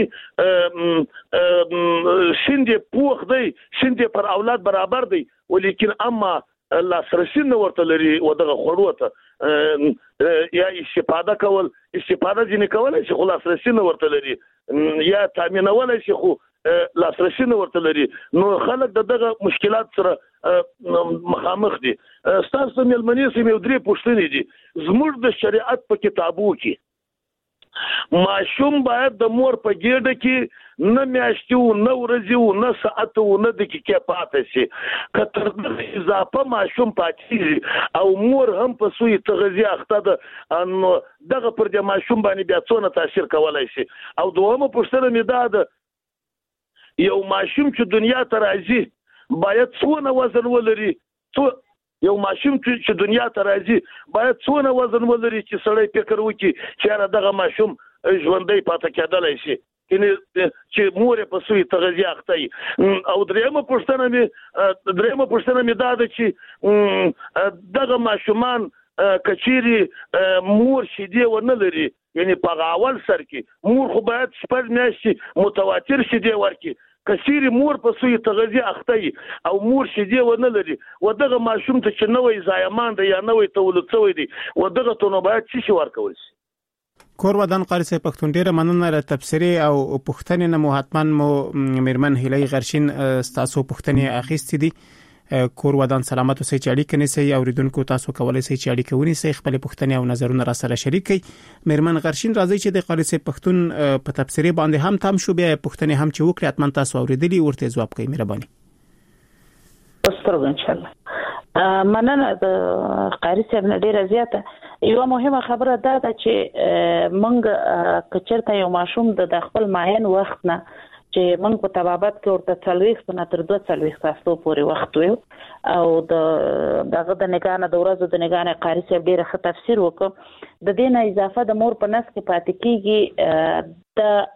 چې سین دی پوخ دی سین دی پر اولاد برابر دی ولیکن اما لاسرسي نه ورته لري و دغه خړو ته یا استفاده کول استفاده ځنې کولای شي خو لاسرسي نه ورته لري یا تامینولای شي خو لاسرسي نه ورته لري. نو خلک دغه مشکلات سره مخامخ دي. تاسو ملمنې سم یو درې پوښتنې دي. زموږ د شریعت په کتابو کې ماشوم باید د مور په ګډه کې نه میاشتو نه ورځو نه ساعت او نه دقیقې پاتې شي. کتر اضافه ماشوم پاتې او مور هم په سوی تغذیه اخته ده نو دغه پر د ماشوم باندې بیا څونه تاثیر کولای شي. او دومره پوښتنه مې ده یو ماشوم چې دنیا ته راځي باید څونه وزن ولري څو یو ماشوم چې دنیا ته راځي باید څونه وزن ولري چې سړی فکر وکړي چې دغه ماشوم ژوندۍ پاتې کېدلی شي چې مور په سوی تغذیه اخته او درېمه پوښتنه مې درېمه پوښتنه مې دا ده چې دغه ماشومان کچيري مور شیدې ونه لري یعنی په اول سر کې مور خو باید شپږ میاشتې متواتر شیدې ورکړي کچيري مور په سوی تغذیه اخته او مور شیدې ونه لري و دغه ماشوم ته چې نوې زایمان دی یا نوې تولد شوی دی و دغه ته نو باید څه شي ورکول شي. کور ودان قاری صاحب پښتون ډیره مننه له تبصرې او پښتنې نه مو حتمان مو میرمن هیلۍ غرشین تاسو پښتنې اخیستې دي. کور ودان سلامت اوسئ چې اړیکه نیسئ اوریدونکو تاسو کولای شئ چې اړیکه ونیسئ خپل پښتنې او نظرونه را سره شریک کړئ. میرمن غرشین راځي چې د قاری صاحب پښتون په تبصرې باندې هم تام شو بیا پښتنې هم چې وکړي حتمان تاسو اوریدلی ورته جواب کوي مهرباني. استغفر ان شاء الله. مننه د قاری صاحب نه ډیره زیاته یو مهمه خبره ده چې موږ کچرته یو ماشوم د خپل معین وخت نه چې موږ په طبابت کې ورته څلوېښت نه تر دوه څلوېښت ساعتو پورې وخت ویو او د دغه د نگانه د ورځو د نگانه قاری صاحب ډیره ښه تفسیر وکړ. د دې نه اضافه د مور په نس کې پاتې کیږي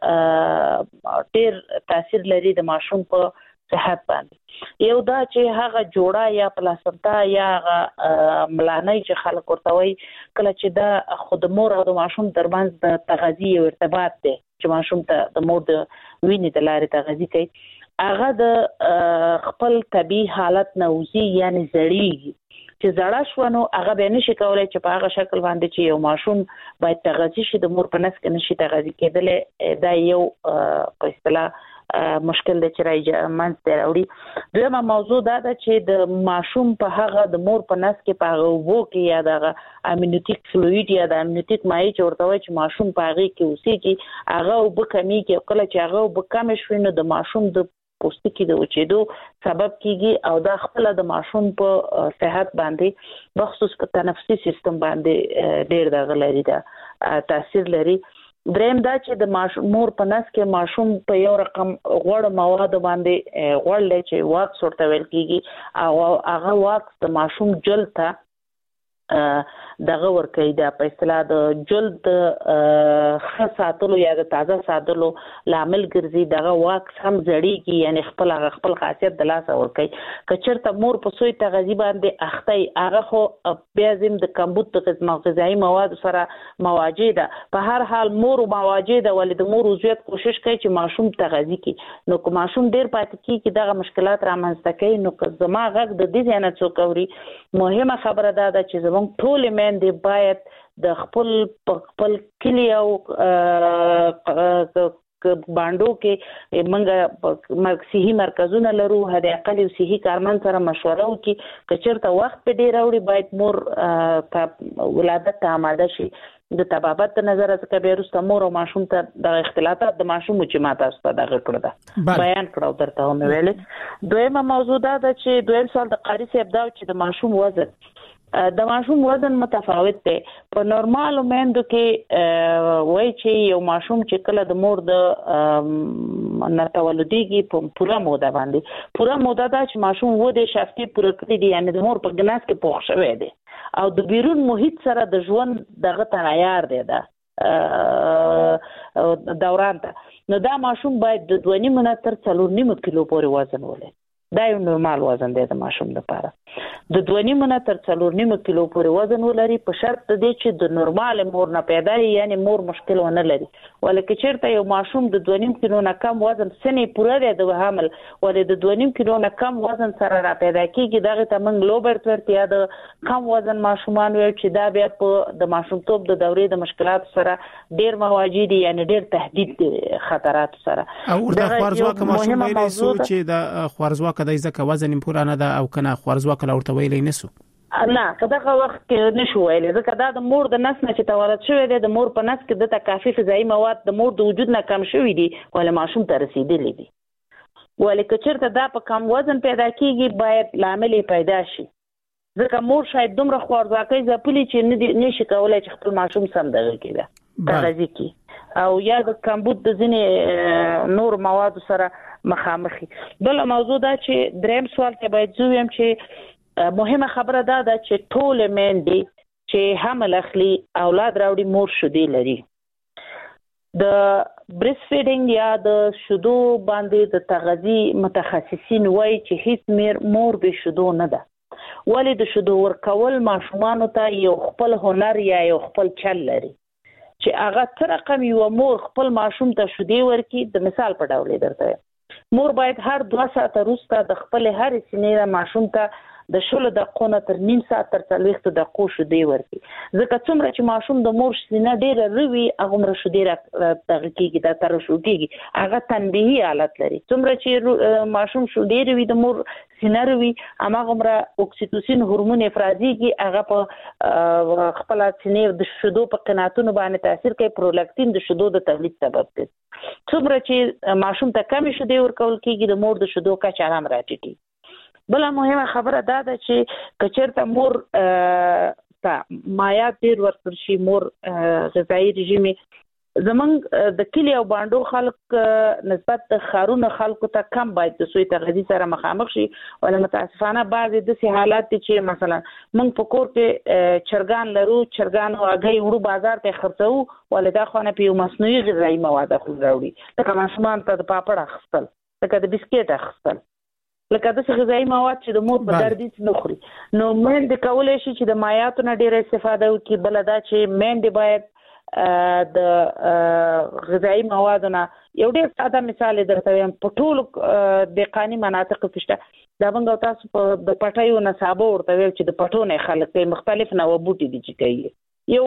د ډیر تاثیر لري د ماشوم په صحت باندې. یو دا چې هغه جوړه یا پلاسنتا یا ملانه چې خلک ورته وایي کله چې دا خود مور او د ماشوم ترمنځ د تغذیه او ارتباط دی چې ماشوم ته د مور د وینې د لارې تغذیه کوي هغه د خپل طبيعي حالت نه وځي یعنی زړیږي چې زړه شو نو هغه به نشي کولای چې په هغه شکل باندې چې یو ماشوم باید تغذیه شي د مور په نس کې نشي تغذیه کېدل دا یو په اصطلاح مشکل د چرای منځ راوړي. دویمه موضوع دا ده چې د ماشوم په هغه د مور په نس کې په هغه وو کې یا د امنیوتیک فلوید یا د امنیوتیک مایع چې ورته وایي چې ماشوم په هغه کې اوسېږي هغه وب کمی کې کله چې هغه وب کم شوي نو د ماشوم د پوستکي د وچېدو سبب کیږي او دا خپل د ماشوم په صحت باندې بخصوص په تنفسي سیستم باندې ډېر دغه لري دا تاثیر لري. دریم دا چې د ماشوم مور په نس کې ماشوم په یو رقم غوړ مواد باندې غوړ لې چې واکس ورته ویل کیږي او هغه واکس د ماشوم جلد ته دغه ورکوي دا په اصطلاح د جلد ښه ساتلو یا د تازه ساتلو لامل ګرځي دغه واکس هم زړیږي یعنی خپل هغه خپل خاصیت د لاسه ورکوي. که چېرته مور په سوی تغذیه باندې اخته هغه خو بیا زم د کمبود د غذایي مواد سره مواجه ده په هر حال مور مواجه ده ولې د مور عضویت کوشش کوي چې ماشوم تغذیه کړي نو که ماشوم ډیر پاتې کیږي دغه مشکلات رامنځته کوي نو که زما غږ د دې ځای نه څوک اوري مهمه خبره ده چې زموږ ټول میندې باید د خپل خپل کلی او باندو کې موږ صحي مرکزونه لرو هدا اقل یو صحي کارمند سره مشوره وکړي که چېرته وخت په ډیر وړي باید مور په ولادت ته آماده شي. د طبابت نظر څخه به وروسته مور او ماشوم ته د اختلافات د ماشوم چې ماته است دغه کړه ده بیان کړو درته هم ویل. دویمه موضوع دا ده چې دویم سوال د قاری صاحب دا چې د ماشوم وزن د ماشوم وزن متفاوت دی. په نورمال میندو کې وایي چې یو ماشوم چې کله د مور د نتولديږي په پوره موده باندې پوره موده دا چې ماشوم و د شفتي پوره کړی دی یعنی د مور په ګناس کې پوښ شوی دی او د بیرون محیط سره د ژوند دغه تیار دی دا دوران ته نو دا ماشوم باید د دوه نیم نه تر څلور نیم کیلو پورې وزن ولري. دا یو نورمال وزن دی د ماشوم لپاره. د دوه نیم نه تر څلور نیم کیلو پورې وزن ولري په شرط دی چې د نورمال مور نه پیدا یعنی مور مشکل ونه لري. ولکه چیرته یو ماشوم د دوه نیم کیلو نه کم وزن سنې پوره دی د حمل ولې د دوه نیم کیلو نه کم وزن سره را پیدا کیږي دغه ته موږ لو برت ورته یا د کم وزن ماشومان وي چې دا بیا په د ماشومتوب د دورې د مشکلات سره ډیر مواجه دي یعنی ډیر تهدید دي خطرات سره. او د خوارزواک ماشوم ویلې سو چې د خوارزواک د ځکه وزن پوره نه ده او کنه خوارزواک لورته ویلې نسو نه کداغه وخت کې نشو ویلې ځکه دا د مور د نس نه چې تولد شوی دی د مور په نس کې د کافي غذایی مواد د مور د وجود نه کم شوی دي ولې ماشوم ته رسیدلې دي ولې که چېرته دا په کم وزن پیدا کیږي باید لامل پیدا شي ځکه مور شاید دومره خوارزواکۍ ځپلي چې نشي کولای چې خپل ماشوم سم دغه کړي تغذیه کی او یا د کمبود د ځینې نور مواد سره مخامخي. بل موضوع دا چې دریم سوال ته باید زه ویم چې مهمه خبره دا ده چې ټول میندې چې حمل اخلي اولاد راوړي مور شیدې لري. د بریسټ فیډینګ یا د شیدو باندې د تغذیه متخصصین وایي چې هیڅ میر مور به شیدو نه ده. ولې د شیدو ورکول ماشومانو ته یو خپل هنر یا یو خپل چل لري چې هغه تر رقم یو مور خپل ماشوم ته شیدې ورکي. د مثال په ډول درته مور باید هر دوه ساعته وروسته د خپل هر سینې ماشوم ته د شلو دقیقو نه تر نیم ساعت تر څلوېښتو دقیقو شیدې ورکي. ځکه څومره چې ماشوم د مور سینه ډېره روي هغومره شیدې دغه کېږي دا ترشح کېږي. هغه تنبیهي حالت لري. څومره چې ماشوم شیدې روي د مور سینه روي هماغومره اکسیتوسین هورمون افرازېږي. هغه په خپله سینې د شیدو په قناعتونو باندې تاثیر کوي. پرولاکتین د شیدو د تولید سبب دی. څومره چې ماشوم ته کمې شیدې ورکول کېږي د مور د شیدو کچه هم راټیټېږي. بله مهمه خبره دا ده چې که چېرته مور ته مایعات ډېر ورکړل شي، مور غذایي رژیم زمونږ د کلي او بانډو خلک نسبت د ښارونو خلکو ته کم باید د سوی تغذیې سره مخامخ شي. ولې متاسفانه بعضې داسې حالات دي چې مثلا موږ په کور کې چرګان لرو، چرګانو هګۍ وړو بازار ته خرڅوو، ولې دا خو نه په یو مصنوعي غذایي مواد اخلو راوړي. لکه ماشومانو ته د پاپړ اخیستل، لکه د بسکیټ اخیستل، لکه داسې غذایي مواد چې د مور په دردیز نه خوري. نو میندې کولی شي چې د مایعاتو نه ډېره استفاده وکړي. بله دا چې میندې باید د غذایي موادو نه یو ډېر ساده مثال یې درته وایم. په ټولو دهقاني مناطقو کې شته. دا موږ او تاسو په د پټیو نصابه ورته ویل چې د پټو نه خلک کوي، مختلف نوع بوټي دي چې کوي. یو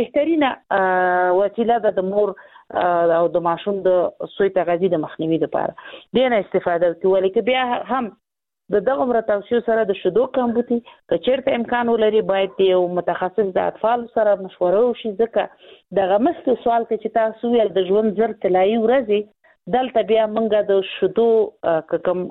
بهترینه وسیله ده د مور او د ماشوم د سوی تغذیې د مخنیوي لپاره دې نه استفاده وکړي. ولې که بیا هم د دغه عمره توصیو سره د شیدو کمبودي که چېرته امکان ولري باید یو متخصص د اطفالو سره مشوره وشي. ځکه دغه مخکې سوال کې چې تاسو ویل د ژوند زر طلایي ورځې، دلته بیا موږ د شیدو که کوم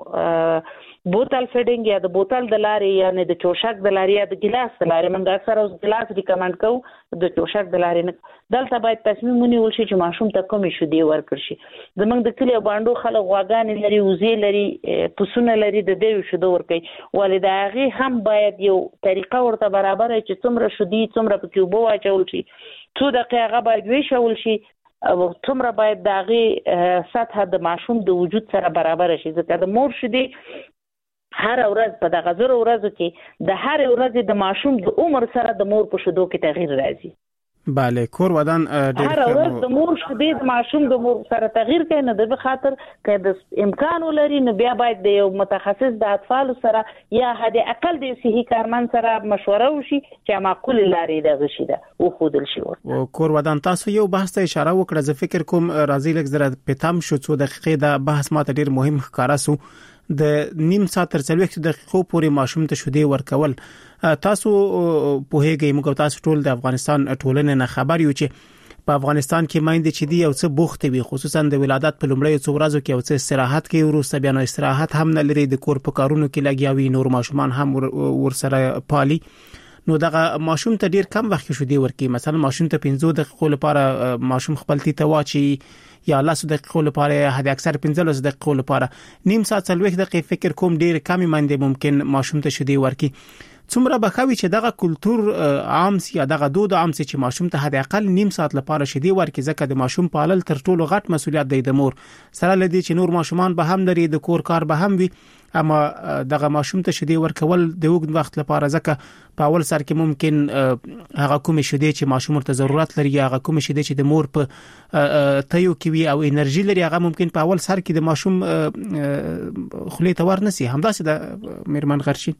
بوتل فیډینګ یا د بوتل د لارې یعنې د چوشک د لارې یا د ګلاس د لارې، موږ اکثر اوس ګلاس ریکمنډ کوو، د چوشک د لارې نه. دلته باید تصمیم ونیول شي چې ماشوم ته کومې شیدې ورکړل شي. زموږ د کلي او بانډو خلک غواګانې لري، وزې لري، پسونه لري، د دې شیدو ورکوي. ولې د هغې هم باید یو طریقه ورته برابره چې څومره شیدې څومره پکې اوبه واچول شي، څو دقیقې هغه باید ویشول شي، څومره باید د هغې سطحه د ماشوم د وجود سره برابره شي. ځکه د مور شیدې هر ورځ په دغه زرو ورځو کې د هر ورځې د ماشوم د عمر سره د مور په شیدو کې تغییر راځي. بله، کور ودان ډېر هر ورځ د مور شیدې د ماشوم د مور سره تغییر کوي. نو د خاطر که د امکان ولري نو بیا باید د یو متخصص د اطفالو سره یا حد اقل د صحي کارمند سره مشوره وشي چې معقول لارې دغه شي ده وښودل شي. او کور ودان تاسو یو بحث ته اشاره وکړه، زه فکر کوم راځي لږ زره پتم شو څو دقیقې دا بحث ماته ډېر مهم ښکارا سو. د نیم ساعت تر څلوېښتو دقیقو پورې ماشوم ته شیدې ورکول. تاسو پوهیږئ موږ تاسو ټول د افغانستان ټولنې نه خبر یو چې په افغانستان کې مایندې چې دی یو څه بوخت وي، خصوصا د ولادت په لومړیو څو ورځو کې یو څه استراحت کوي، وروسته بیا نو استراحت هم نه لري، د کور په کارونو کې لګیا وي، نور ماشومان هم ورسره پالي. نو دغه ماشوم ته ډیر کم وخت شیدې ورکي. مثلا ماشوم ته پنځه دقیقو لپاره ماشوم خپل تی ته واچي یا لس دقیقو لپاره، حد اکثر پنځلس دقیقو لپاره، نیم ساعت څلوېښت دقیقې فکر کوم ډیر کم مانده ممکن ماشوم ته شیدې ورکي. څومره بخوي چې دغه کلچر عام سي یا دغه دود عام سي چې ماشوم ته حد اقل نیم ساعت لپاره شیدې ورکي. ځکه د ماشوم پالل تر ټولو غټ مسولیت دی د مور سره، لدی چې نور ماشومان به هم لري، د کور کار به هم وي، اما دغه ماشوم ته شیدې ورکول د وګت وخت لپاره، ځکه په اول سر کې ممکن هغه کومې شیدې چې ماشوم ته ضرورت لري، هغه کومې شیدې چې د مور په تیو کې وي او انرژي لري، هغه ممکن په اول سر کې د ماشوم خولې ته ورنسي. همداسې د میرمن غرشین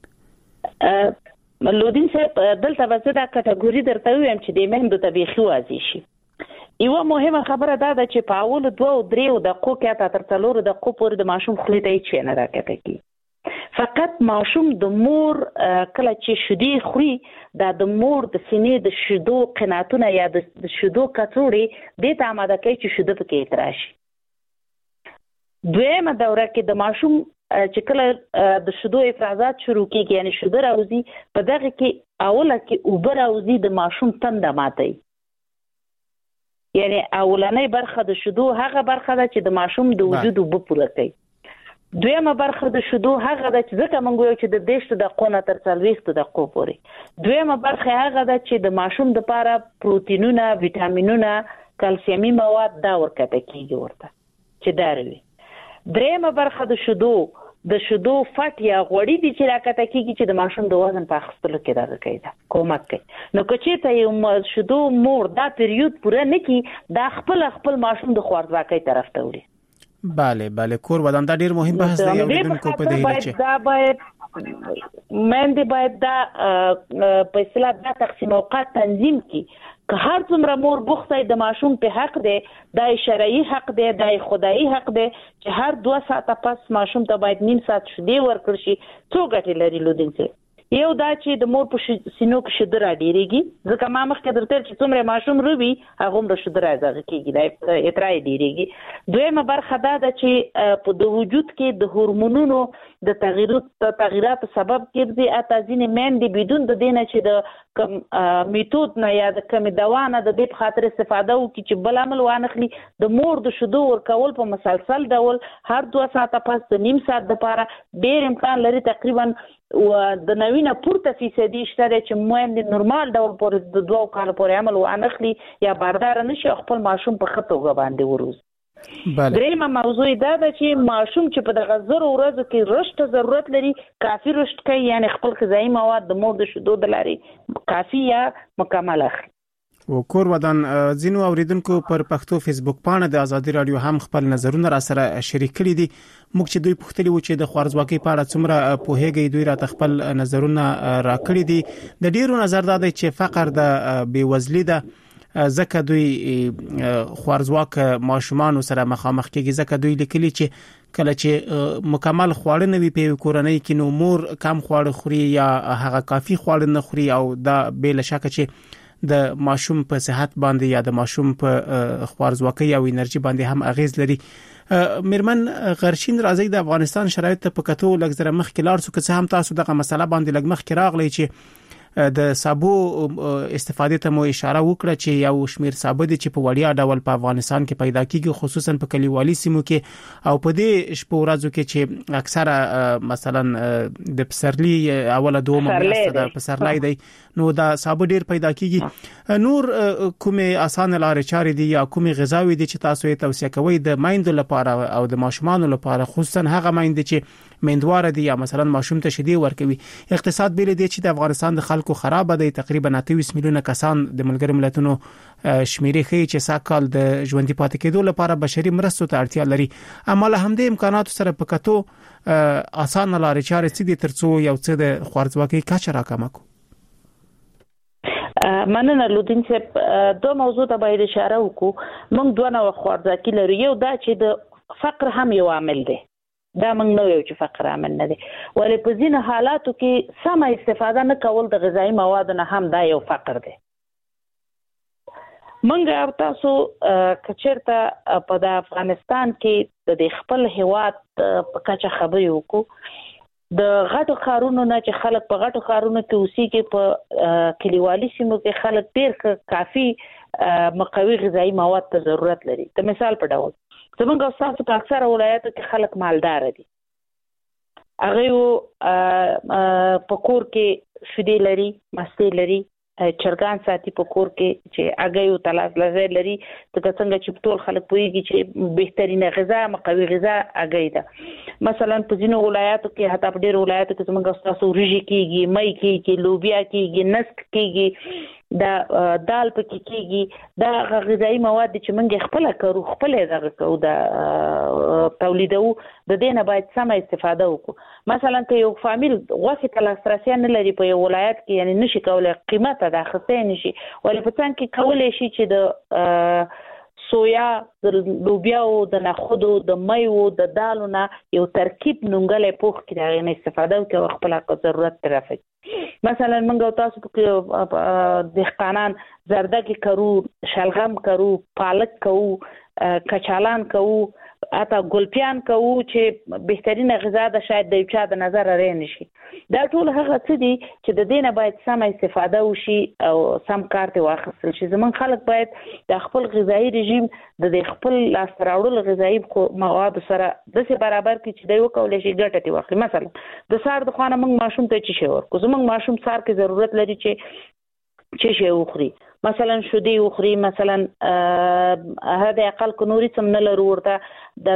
لودین صاحب دلته به زه دا کټګوري درته ویم چې د میندو ته بیخي واضح شي. یوه مهمه خبره دا ده چې په اولو دوه او دریو دقیقو کې حتی تر څلورو دقیقو پورې د ماشوم خولې ته هېڅ شی نه راکښته کېږي. فقط ماشوم د مور کله چې شیدې خوري، دا د مور د سینې د شیدو قناعتونه یا د شیدو کڅوړې دې ته اماده کوي چې شیدو پکې اعتراض شي. دویمه دوره کې د ماشوم چې کله د شیدو افرازات شروع کېږي، یعنی شیدو راوځي، په دغه کې اوله کې اوبه راوځي، د ماشوم تنده ماتوي. یعنی اولنۍ برخه د شیدو هغه برخه ده چې د ماشوم د وجود وب پوره کوي. دویمه برخه د شیدو هغه ده چې ځکه موږ یو چې د دیشت د قونه تر څلوېښت د قو پورې. دویمه برخه هغه ده چې د ماشوم د لپاره پروتینونه، ویټامینونه، کلسیمي مواد دا ورکته کیږي ورته چې داروي. دریمه برخه د شیدو د شیدو فټ یا غوړي دي چې راکته کیږي چې د ماشوم د وزن په اخیستلو کې دغه کوي دا کومک کوي. نو که چېرته یو شیدو مور دا پیریود پوره نه کړي دا خپل خپل ماشوم د خوارځواکۍ طرف ته وړي. بله بله کور ودان دا ډیر مهم بحث دی. اوریدونکو په دې هیله چې دا باید مېندې باید دا په اصطلاح دا تقسیم اوقات تنظیم کړي. که هر څومره مور بوخته د ماشوم په حق دی، دا شرعي حق دی، دا خدایي حق دی چې هر دوه ساعته پس ماشوم ته باید نیم ساعت شیدې ورکړل شي. څو ګټې لري لودینځي؟ یو دا چې د مور په سینو کې شیدې راډېریږي، ځکه ما مخکې درته چې څومره ماشوم روبي هغومره شیدې راځي کېږي، دا اترا یې ډېریږي. دویمه برخه دا ده چې په د وجود کې د هورمونونو د تغیرات تغیرات سبب ګرځي. اته ځینې میندې بدون د دینه چې د کم میتود نه یا د کم دوا نه د دې په خاطر استفاده وکړي چې بل عمل وانخلي، د مور د شیدو ورکول په مسلسل ډول هر دوه ساعته پس د نیم ساعت لپاره ډېر امکان لري تقریبا د نوینه پورته فیصدي شته چې میندې نورمال ډول پورې د دوه کال پورې عمل وانخلي یا باردار نشي خپل ماشوم په ښه توګه باندې وروز. دریمه موضوع دا ده چې ماشوم چې په دغه زرو ورځو کې رشد ضرورت لري کافي رشد کوي، یعنی خپل غذایي مواد د مور د شیدو د لارې کافي یا مکمل اخلي. و کور ودان ځینو اوریدونکو پر پښتو فیسبوک پاڼه د ازادي رادیو هم خپل نظرونه را سره شریک کړي دي. موږ چې دوی پوښتلي و چې د خوارځواکۍ په اړه څومره پوهیږي، دوی راته خپل نظرونه را کړي دي. د ډیرو نظر دا دی چې فقر د بیوزلي ده، ځکه دوی خوارځواک ماشومان سره مخامخ کېږي، ځکه دوی لیکلي چې کله چې مکمل خواړه نه وي په کورنۍ کې نو مور کم خواړه خوري یا هغه کافي خواړه نه خوري، او دا بل شک چې د ماشوم په صحت باندې یا د ماشوم په خوارځواکۍ او انرژي باندې هم اغیز لري. میرمن غرشین راځي د افغانستان شرایط په کتو لږ زره مخکې لاړ سو، که هم تاسو دغه مسله باندې لږ مخکې راغلی چې د سابو استفادې ته مو اشاره وکړه چې یو شمیر سابه دي چې په وړیا ډول په افغانستان کې پیدا کیږي، خصوصا په کلیوالي سیمو کې، او په دې شپو ورځو کې چې اکثره مثلا د پسرلی اوله دومه میاشت د پسرلی دی نو دا سابه ډیر پیدا کیږي. نور کومه اسانه لارې چارې دي یا کومه غذاوي دي چې تاسو یې توصیه کوئ د مایندو لپاره او د ماشومان لپاره، خصوصا هغه مایند چې میندواره دي یا مثلا ماشوم ته شیدې ورکوي؟ اقتصاد بیل دی چې د افغانستان د خلکو خراب دی، تقریبا اته ویشت میلیونه کسان د ملګرو ملتونو شمیرې ښیي چې ساکال د ژوندۍ پاتې کېدو لپاره بشري مرستو ته اړتیا لري. اما له همدې امکاناتو سره په کتو اسانه لارې چارې څه دي ترڅو یو څه د خوارځواکۍ کچه راکمه کړو؟ مننه لودین صاحب، دو موضوع ته باید اشاره وکړو. موږ دوه نوع خوارځواکي لرو. یو دا چې د فقر هم یو عامل دی، دا موږ نو یو چې فقر عامل نه دی، ولې په ځینو حالاتو کې سمه استفاده نه کول د غذایي موادو نه هم دا یو فقر دی. موږ او تاسو که چېرته په د افغانستان کې د خپل هیواد په کچه خبرې وکړو، د غټو ښارونو نه چې خلک په غټو ښارونو کې اوسېږي، په کلیوالي سیمو کې خلک ډېر کافي مقوي غذایي مواد ته ضرورت لري. د مثال په ډول زمونږ او ستاسو په اکثره ولایاتو کې خلک مالدار دي، هغه په کور کې شیدې لري، مستې لري، چرګان ساتي په کور کې چې هغه یو تلاش لږه لري. ته څنګه چې ټول خلک پوهیږي چې بهترینه غذا مقوي غذا هغه ده. مثلا په ځینو ولایاتو کې، حتی په ډېرو ولایاتو کې زمونږ او ستاسو وریژې کېږي، مۍ کېږي، لوبیا کېږي، نسک کېږي، دا دال پکې کېږي. دا غذایي مواد چې موږ خپل کارو خپل دغه کوو د تولیدو، د دې نه باید سمه استفاده وکړو. مثلا که یو فامیل غوښې ته لاسرسی نه لري په یو ولایت کې، یعنی نشي کولی قیمته د اخیستی نشي، ولې په څنګ کې کولی شي چې د سویا، د لوبیاو، د نخودو، د میو، د دالو نه یو ترکیب نونګلی پوخ کړي، د هغې نه استفاده وکړي او خپل ضرورت ترې رافع کړي. مثلا موږ او تاسو پکې دهقانان زردکې کرو، شلغم کرو، پالک کوو، کچالان کوو، حتی ګلپیان کوو چې بهترینه غذا ده، شاید د یو چا د نظر رې نشي. دا ټول هغه څه دي چې د دینه باید سم استفاده وشي او سم کار ته واخیستل شي. زمونږ خلک باید د خپل غذایی رژیم د خپل لاس راوړل غذایی مواد سره داسې برابر کړي چې دوی وکولای شي ګټه تی واخلي. مثلا د سار د خوانه موږ ماشوم ته چی شي ورکو، زمونږ ماشوم سار کې ضرورت لري چې چی شي وخوري، مثلا شودي وخوري، مثلا هدا اقل کو نوري سم نه لرو ورته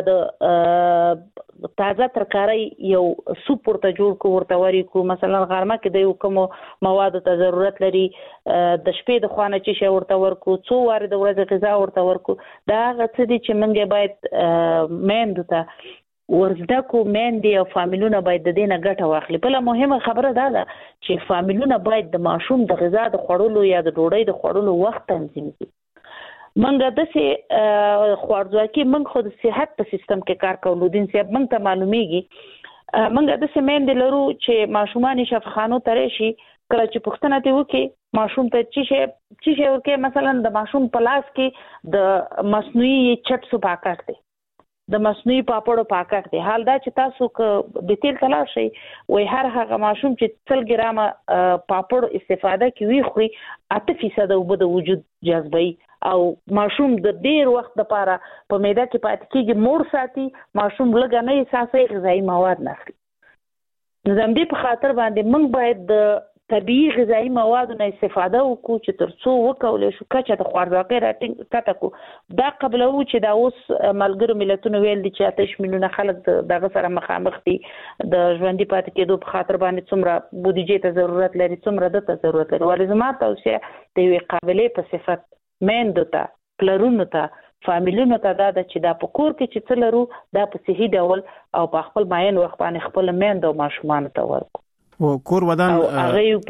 د تازه ترکاری یو سوپ ورته جوړ کو ورته وری کو، مثلا غرمه کې د کوم مواد ته ضرورت لري د شپې د خوانه چی شي ورته ورکو، څو واره د ورځې غذا ورته ورکو. دا هغه څه دي چې موږ باید میندو ته ورزده کو، میندې او فامیلونه باید د دینه ګټه واخلي. بل مهمه خبره دا ده چې فامیلونه باید د ماشوم د غذا د خوړلو یا د ډوډۍ د خوړلو وخت تنظیم کړي. منګه د سي خوارځواکي منګ خو د صحت په سیستم کې کار کولو دین سي منګ ته معلومیږي. منګه د سي میندې لرو چې ماشومان شفاخانو ترې شي، کله چې پښتنه ته وکي ماشوم ته چی شي چی شي ورکه، مثلا د ماشوم پلاس کې د مصنوعي چپس پاکټ دی، د مصنوعي پاپړو پاکټ دی. حال دا چې تاسو ک د تیل تلار شي وای هر هغه ماشوم چې څل ګرامه پاپړ استفاده کوي خو اته فیصد وب د وجود جذبي او ماشوم د ډیر وخت لپاره په معده کې پاتې کیږي، مور ساتي، ماشوم لږ نه احساسي غذایی مواد نه اخلي. نو زموږ په خاطر باندې موږ باید د طبيعي غذایی موادو نه استفاده وکړو چې ترڅو وکولای شو کچه د خوارځواکۍ راټینګ کته کو. دا قبل وو چې دا اوس ملګرو ملتونو ویل دي چې آتش میلیونه خلک دغه سره مخامخ دي، د ژوندۍ پاتې کېدو په خاطر باندې څومره بودیجې ته ضرورت لري، څومره د ته ضرورت لري. ولې زما توصیه د یوې قابلې په صفت میندو ته، پلرونو ته، فامیلونو ته دا ده چې دا په کور کې چې څه لرو دا په صحي ډول او په خپل معین وخت باندې خپل میندو او ماشومانو ته ورکو. و کور ودان هغه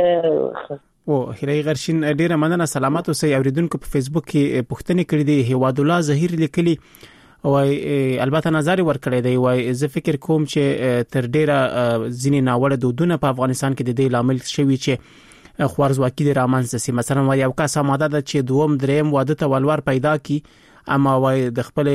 په او هرای غرشین ډیره مننه. سلامات اوسئ. اوریدونکو په فیسبوک کې پوښتنه کړې دي، هواد الله ظهیر لیکلي وای البته نظر ورکړی دی، وای زه فکر کوم چې تر ډیره ځینې ناوړه دودونه په افغانستان کې د دې لامل شوی چې خوارځواکي د رامنځته سي. مثلا وای یو کس آماده ده چې دوم دریم واده ته ولور پیدا کی، اما وای د خپل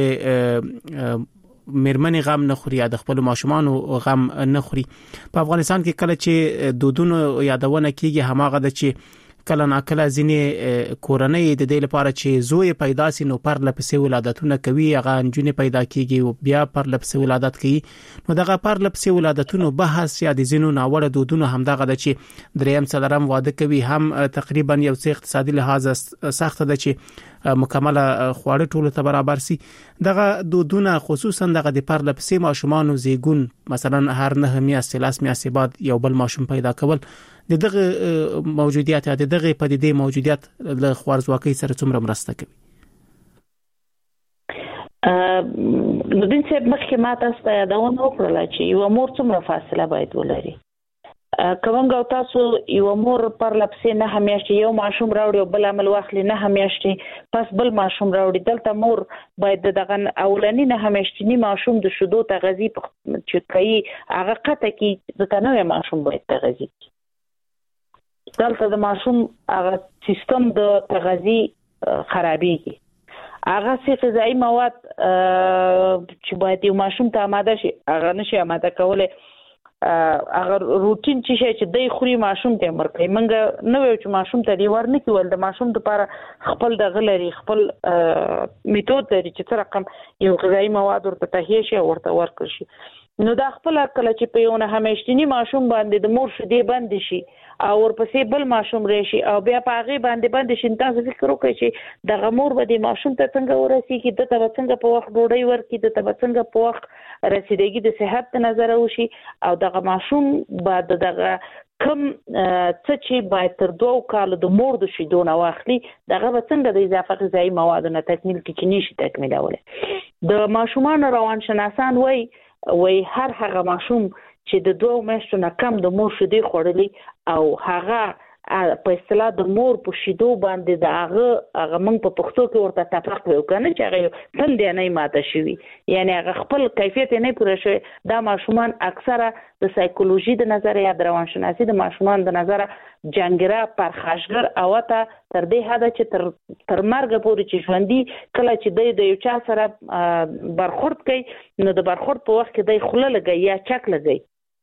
میرمنې غم نه خوري یا د خپل ماشومان غم نه خوري. په افغانستان کې کله چې دودونو یادونه کیږي هماغه د چې کله ناکله ځینې کورنۍ د دې لپاره چې زوی پیدا سي نو پر لپسې ولادتونه کوي، هغه انجونې پیدا کیږي او بیا پر لپسې ولادت کوي. نو دغه پر لپسې ولادتونو بحث یا د زینو ناوړه دودونو همدغه د چې دریم څلرم واده کوي هم تقریبا یو څه اقتصادي لحاظ سخت ده چې مکمله خواړه ټول ته برابر سي. دغه دودونه خصوصا دغه د پر لپسې ماشومان او زیګون مثلا هر نه میاشتې لاس میاشتې بعد یو بل ماشوم پیدا کول د دغه موجودیت یا د دغه پدیدې موجودیت له خوارځواکۍ سره څومره مرسته کوي؟ نو دین چې مخکې ما تاسو ته یادونه وکړه چې یو مور څومره فاصله باید ولري. کومه تاسو یو مور پر لپسې نه همیاشتې یو ماشوم راوړي او بل عمل واخلي، نه همیاشتې پس بل ماشوم راوړي. دلته مور باید دغه اولنی نه همیاشتنی ماشوم د شودو تغذیه چې کوي هغه قطه کې د تنوع ماشوم باید تغذیه. دلته د ماشوم هغه سیستم د تغذیه خرابېږي. هغه سي غذایی مواد چې باید یو ماشوم ته آماده شي هغه نشي آماده کولای. اگر روټین چې شي چې دای خوري ماشوم ته مرکې منګه نو چې ماشوم ته دی ورنه کول د ماشوم لپاره خپل د غلري خپل میتود لري چې تر رقم یو غذایی مواد ورته تهیه شي ورته ورکړي شي. نو دا خپل کله چې په یو نه همیشتنی ماشوم باندې د مور شدې بند شي او ورپسې بل ماشوم راشي او بیا په هغه باندې باندې شي، تاسو فکر وکړئ چې د غمور به د ماشوم ته څنګه ورسیږي، د ته څنګه په وخت ډوډۍ ورکړي، د ته څنګه په وخت رسیدګي د صحت ته نظر وشي او دغه ماشوم بعد دغه کم څه چې باید تر دوه کال د مور د شیدو نه واخلي دغه به څنګه د اضافه غذایی موادو نه تکمیل کې نشي تکمیلولی. د ماشومان روانشناسان وای وای هر هغه ماشوم چې د دوه میاشتو نه کم د مور شیدې خوړلې او هغه په اصطلاح د مور په شیدو باندې د هغه هغه موږ په پښتو کې ورته تفرق وکړو کنه چې هغه څنګه نه ماته شوی، یعنی هغه خپل کیفیت نه پوره شوی. دا ماشومان اکثره د سایکولوژي د نظر یا د روانشناسي د ماشومان د نظر جنگره پرخاشګر او ته تر دې حد چې تر تر مرګ پورې چې ژوندۍ کله چې د یو چا سره برخورد کوي نو د برخورد په وخت کې د خله لګي یا چک لګي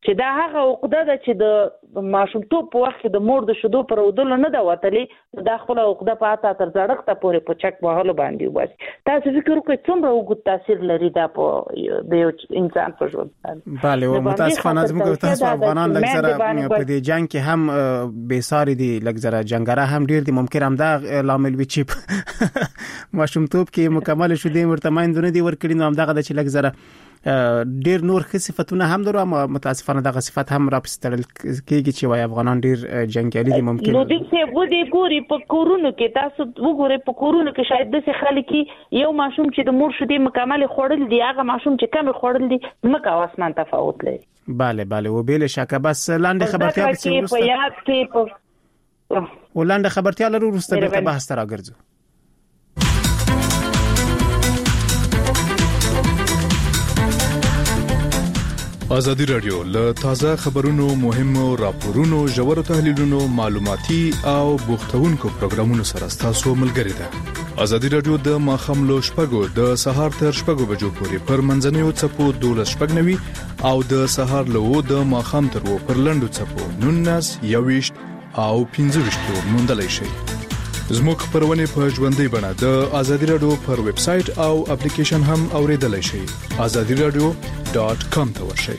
چې دا هغه عقده ده چې د ماشومتوب په وخت کې د مور د شیدو پر ودلو نه دا وتلې دا خپل عقده په اته تر زړښت پورې په چک وهلو باندې وباسي. تاسو فکر وکړئ څومره وګت تاثیر لري دا په د یو انسان په ژوند باندې. بله او متاسفانه زموږ تاسو افغانان لږ زره په دې جنگ کې هم بیساري دي، لږ زره جنگره هم ډیر دي. ممکن هم دا لامل وي چې ماشومتوب کې مکمل شیدې ورته مایندونه دي ورکړي، نو هم دغه د چې لږ زره ډیر نور ښه صفاتونه هم درو، اما متاسفانه دغه صفات هم راپستل کېږي چې وای افغانان ډیر جنگیالي دي. ممکن نو دې څه و دې ګوري په کورونو کې تاسو وګورئ په کورونو کې شاید د خلک یو ماشوم چې د مور شیدې مکمل خوړل دي هغه ماشوم چې کم خوړل دي مکه واسمان تفاوت لري. bale bale و بل شک بس لاندې خبرتیا به څه په یاد کې په ولاندې خبرتیا لرو ورسته به بحث تر راګرځو. ازادي رادیو له تازه خبرونو، مهمو راپورونو، ژورو تحلیلونو، معلوماتي او بوختونکو پروګرامونو سره تاسو ملګری ده. ازادي رادیو د ماخام لو شپږو د سهار تر شپږو بجو پورې پر منځنوي چپو دولس شپږنوي او د سهار لو د ماخام تر و پر لندو چپو نونس یويشت او پنځه ویشت موندلای شي. زموږ خبرونه په ژوندۍ بڼه د ازادي رادیو پر ویب سټ او اپلیکیشن هم اوریدلای شئ. ازادي رادیو ډاٹ کام ته ورشئ.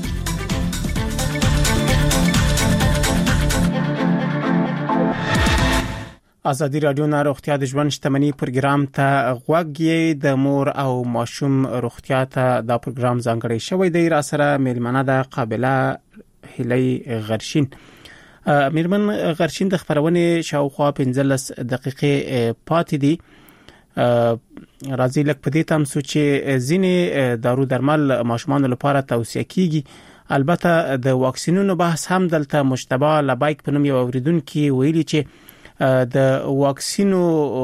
ازادي رادیو نه روغتیا د ژوند شتمنۍ پروګرام ته غوږی د مور او ماشوم روغتیا ته دا پروګرام ځانګړی شوی دی. را سره میلمنه د قابله هلی غرشین. میرمن غرشین د خبرونه شاوخوا پنځلس دقیقې پاتې دي. راځي لکه په دې تام سوچ ځینې دارو درمل ماشومان لپاره توصیه کیږي. البته د واکسینونو بحث هم دلته مشتبه لبایک په نوم یو اوریدونکو ویلي چې د واکسینو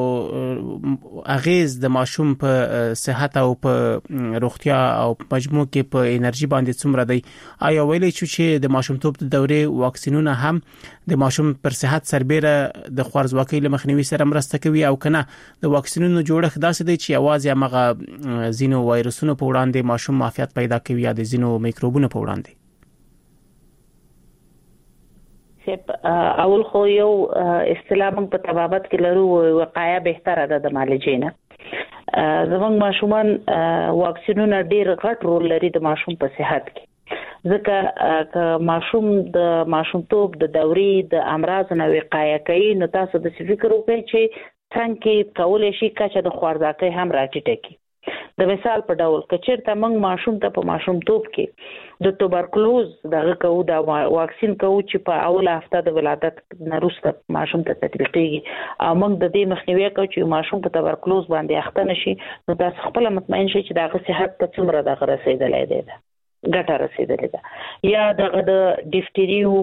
اغیز د ماشوم په صحت او په روغتیا او مجموع کې په انرژي باندې څومره دی. آیا ویلي چې د ماشومتوب د دورې واکسینونه هم د ماشوم پر صحت سربېره د خوارځواکۍ له مخنیوي سره مرسته کوي او کنه د واکسینونو جوړښت داسې دی چې اواز هغه زینو وایرسونو په وړاندې ماشوم معافیت پیدا کوي یا د زینو میکروبونو په وړاندې؟ اول خو یو اصطلاح موږ په طبابت کې لرو وقایه بهتره ده د معالجې نه. زموږ ماشومان واکسینونه ډیر غټ رول لري د ماشوم په صحت کې، ځکه که ماشوم د ماشومتوب د دورې د امراض نه وقایه کوي نو تاسو د فکر وکړئ چې څنګه کولای شي کچه د خوارځواکۍ هم راټیټه کړي. د مثال په ډول کچېرته موږ ماشوم ته په ماشومتوب کې د توبرکلوز دغه کوو دا واکسین کوو چې په اوله هفته د ولادت نه وروسته ماشوم ته تطبیقېږي او موږ د دې مخنیوي کوو چې ماشوم په توبرکلوز باندې اخته نشي. نو تاسو خپل مطمئن شئ چې دغه صحت ته څومره دغه رسیدلای دی ګټه رسیدلې ده. یا دغه د ډیفتریو،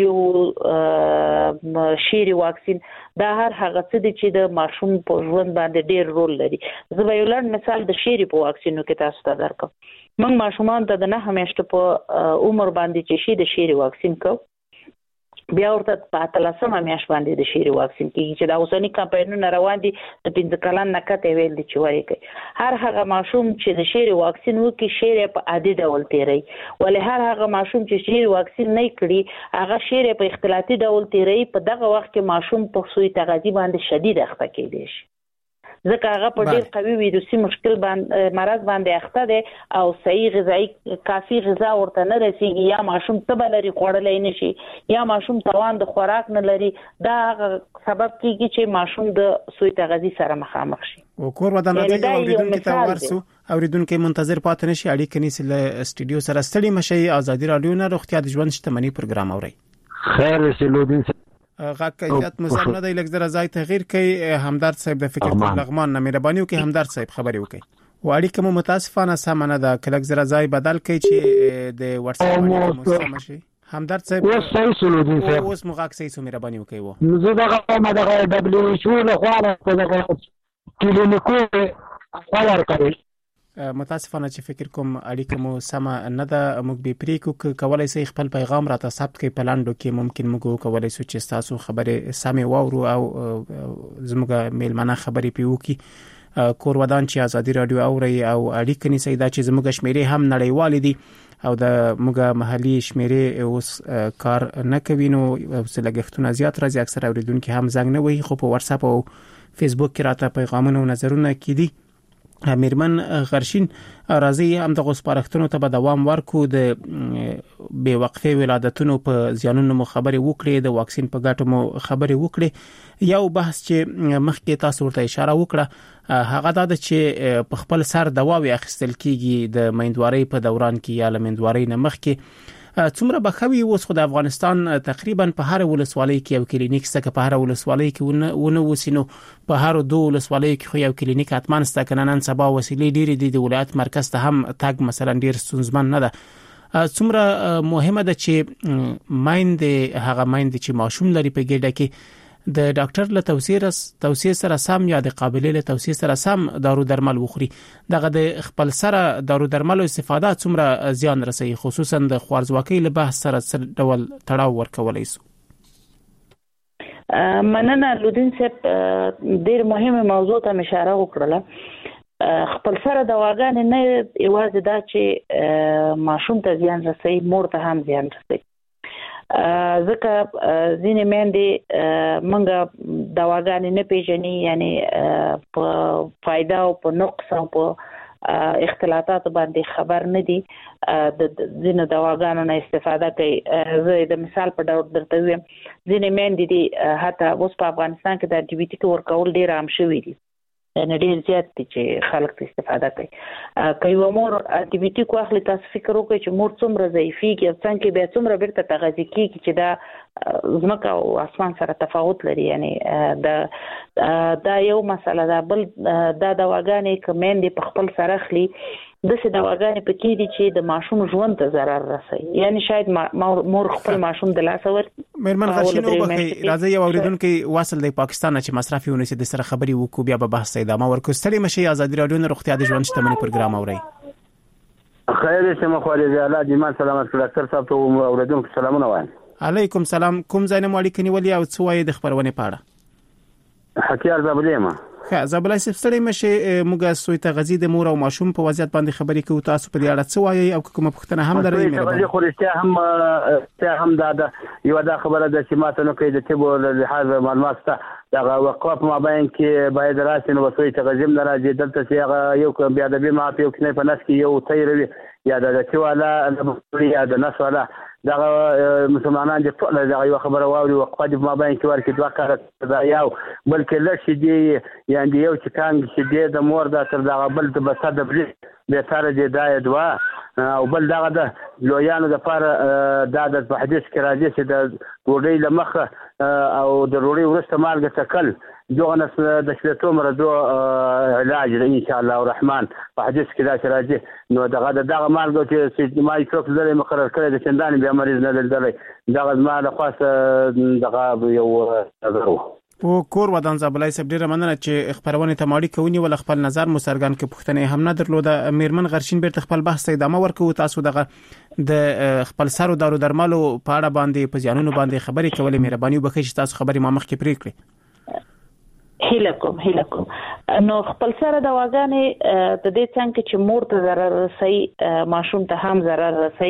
پولیو، شیری واکسین دا هر هغه څه دي چې د ماشوم په ژوند باندې ډیر رول لري. زه به یو لنډ مثال د شیری په واکسینو کې تاسو ته درکوم. موږ ماشومان ته د نه همیشته په عمر باندې چې شي د شیری واکسین کوو، بیا ورته په اتلسمه میاشت باندې د شیری واکسین کیږي چې دا اوسنی کمپاینونه روان دي د پنځه کلن نه کته ویل دي چې وایي کوي. هر هغه ماشوم چې د شیری واکسین وکړي شیری په عادي ډول تیری، ولې هر هغه ماشوم چې شیری واکسین نه کړي هغه شیری په اختلاطي ډول تیری. په دغه وخت کې ماشوم په سوی تغذیه باندې شدید اخته کېدی شي، ځکه هغه په ډیر قوي ویروسي مشکل باندې مرض باندې اخته دي او صحیح غذایی کافي غذا ورته نه رسیږي، یا ماشوم تبه لري خوړلای نشي، یا ماشوم توان د خوراک نه لري. دا سبب کیږي چې ماشوم د سوی تغذیه سره مخامخ شي. او کور ودانته یو اوریدونکو ته ورسو اوریدونکو منتظر پاتې نشي، اړیکه نیسي له استودیو سره. ستړي مشي. ازادي رادیو نه روغتیا د ژوند شتمنۍ پروګرام اوري. خیر سلودین غاکیات مزام نه دی لږ زره ځای تغییر کوي. همدرد صاحب د فکر په لغمان نه مهرباني وکي. همدرد صاحب خبري وکي. وړي کوم متاسفانه سمنه ده کله زره ځای بدل کوي چې د واتس اپ باندې مسام شي. همدرد صاحب اوس صحیح سلودین صاحب اوس مغاک صحیح سو مهرباني وکي. وو زه دغه ما دغه دبليو ایچ او له خوا په دغه کلینیکو خبر کوي. متاسفانه چې فکر کوم اړیکه مو سم نه ده. موږ به پریکو کولای شي خپل پیغام راته ثبت کړئ په لاندو کې. ممکن موږ کولای شو چې تاسو خبره سمې واورو او زموږ میلمنه خبرې پیوکي. کور ودان چې ازادي رادیو اوري او اړیکه نیسي دا چې زموږ شمیرې هم نړیوال دي او د موږ محلي شمیرې اوس کار نه کوي نو لګښتونه زیات راځي. اکثر اوریدونکو هم زنګ نه وهي خو په واتس اپ او فیسبوک کې راته پیغامونه او نظرونه کیدي. میرمن غرشین راځي هم د غوسپارښتنو ته به دوام ورکو. د بې وقفې ولادتونو په زیانونو مو خبرې وکړې، د واکسین په ګټو مو خبرې وکړې. یو بحث چې مخکې تاسو ورته اشاره وکړه هغه دا ده چې په خپل سر دواوی اخیستل کیږي د میندوارۍ په دوران کې یا لمندوارۍ نه مخکې. څومره بخوي اوس خو د افغانستان تقریبا په هر ولسوالۍ کې یو کلینیک سته، په هر ولسوالۍ کې ونه وسینو په هر دوه ولسوالۍ کې خو یو کلینیک اتمان سته. کنه نن سبا وسیلې ډېرې دي، د ولایت مرکز ته هم تګ مثلا ډېر ستونزمن نه ده. څومره مهمه ده چې مایند هغه مایند چې ماشوم لري په ګډه کې د ډاکټر له توصیه توصیه سره سم یا د قابلیت له توصیه سره سم دارو درمل وخوري. دغه د خپل سره دارو درمل استفاده څومره زیان رسوي، خصوصا د خوارزواکۍ له بحث سره څه ډول تړاو ورکولای شي؟ مننه لودین صاحب، ډېر مهمه موضوع ته اشاره وکړه. خپل سره دواګانې نه یوازې دا چې ماشوم ته زیان رسوي، مور ته هم زیان رسوي. ځکه ځینې میندې موږ دواګانې نه پیژني، یعنی په فایده او په نقص او په اختلاطات باندې خبر نه دي، د ځینې دواګانو نه استفاده کوي. زه د مثال په ډول درته وایم، ځینې میندې دي حتی اوس په افغانستان کې د انټي بیوټیک ورکول ډېر عام شوي دي، یعنی ډېر زیات دي چې خلک ته استفاده کوي. که یو مور انټي بیوټیک واخلي، تاسو فکر وکړئ چې مور څومره ضعیفېږي او څنګه بیا څومره بیرته تغذیه کېږي چې دا ځمکه او اسمان سره تفاوت لري. یعنی دا دا یو مسله ده. بل دا دواګانې که میندې په خپل سره اخلي، داسې دواګانې پکې دي چې د ماشوم ژوند ته ضرر رسوي. یعنی شاید مور خپل ماشوم د لاسه ورکړي. میرمن غرشین وبخښئ، راځي یو اوریدونکو واصل د پاکستان چې مصرف یې ونیسي د سره خبري وکړو، بیا به بحث ادامه ورکړو. ستړي مشي. ازادي راډیو نه روغتیا د ژوند شتمنۍ پروګرام اوري. خیر شه مخالي دی الله دې مان سلامت کړه. ډاکټر صاحب ته اوریدونکو سلامونه وایم. علیکم سلام. کوم ځای نه مو اړیکه نیولې او څه وایي د خبرونې په اړه؟ حکیار زابلې ما ښه زابلای صاحب، ستړي مشي. موږ سوی تغذیه د مور او ماشوم په وضعیت باندې خبرې کوو. تاسو په دې اړه څه وایي او کومه پوښتنه هم لرئ؟ مې خو رښتیا هم ته هم دا د یو دا خبره ده چې ماته نو کوي د تبو له حال معلومات ته دا وقف ما باین کې باید راسي نو سوی تغذیه نه راځي. دلته چې هغه یو بیا د بي ما په یو کې په نس کې یو تیروي یا د چې والا یا د نس والا دا مسلمانان دي ټول دا یو خبره واوري وقفه د ما باین کې ورکې دوه کار دا یو بلکې لږ دي یعنی یو چې کانګ چې دی د مور دا تر دا بل د بسا د بل به سره دی دا دوا او بل دغه د لویانو د فار دا د حدیث کې راځي چې د ډوډۍ لمخه او د ډوډۍ ورسته مالګه تکل دغه نس د شپېتو مرزو علاج ان شاء الله الرحمن په حدیث کې دا راځي. نو دغه دغه مالګه چې ما یې څوک زره مقرر کړی د چندان بیا مریض نه دلته دغه ما د خاص دغه یو نظر او کور ودان زابلای صاحب ډیره مننه چې خبرونه ته ماړی کوي ول خپل نظر مو سرګان کې پښتنه هم نه درلوده. میرمن غرشین بیرته خپل بحث ادامه ورکوي. تاسو دغه د خپل سر دارو درملو په اړه باندې په ځانونو باندې خبرې کولې، مهرباني وکړئ چې تاسو خبرې ما مخکې پرې کړئ. هیله کوم هیله کوم نو خپل سره دواګانې د دې څنګه چې مور ته ضرر رسي، ماشوم ته هم ضرر رسي.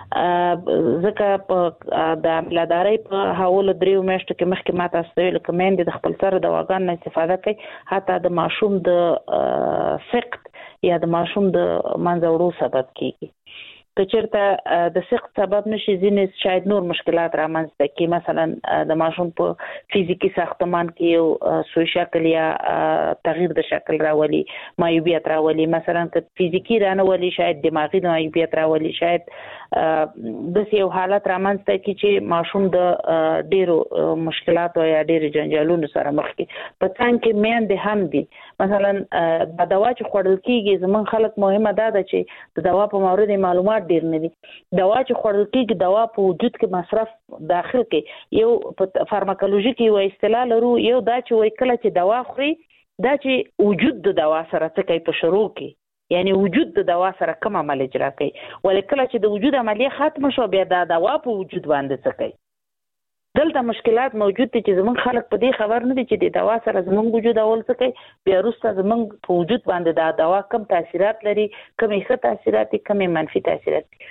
ځکه په د ملادارۍ په حواله دریو میاشتو کې مخکې ما تاسو ته ویل چې میندې د خپل سره دواګانو نه استفاده کوي، حتی د ماشوم د سقط یا د ماشوم د منځ وړو سبب کیږي. که چېرته د سقط سبب نشي، ځینې شاید نور مشکلات رامنځته کړي. مثلا د ماشوم په فزیکی ساختمان کې یو سوی شکل یا تغییر د شکل راولي، معیوبیت راولي. مثلا که فزیکی رانه ولي شاید دماغي معیوبیت راولي، شاید د یو حالت رامنځته کړي چې ماشوم د ډیرو مشکلاتو یا ډیرو جنجالونو سره مخ کې. په څنګه کې میندې هم دي. مثلا د دوا چې خوړل کیږي، زمون خلک مهمه ده چې د دوا په مورد معلومات ډیر نه دي. دوا چې خوړل کیږي، دوا په وجود کې مصرف داخل کې یو په فارماکولوژي کې یو اصطلاح لرو، یو دا چې وایي کله چې دوا خوري دا چې وجود د دوا سره څه کوي په شروع کې، یعنی وجود د دوا سره کوم عمل اجرا کوي. ولې کله چې د وجود عملیه ختم شو بیا دا دوا په وجود باندې څه کوي. دلته مشکلات موجود دي چې زمون خلک په دې خبر نه دي چې د دوا سره زمون وجود اول څه کوي، بیا وروسته زمون په وجود باندې دا دوا کم تاثیرات لري، کم ښه تاثیرات دي، کم منفي تاثیرات دي.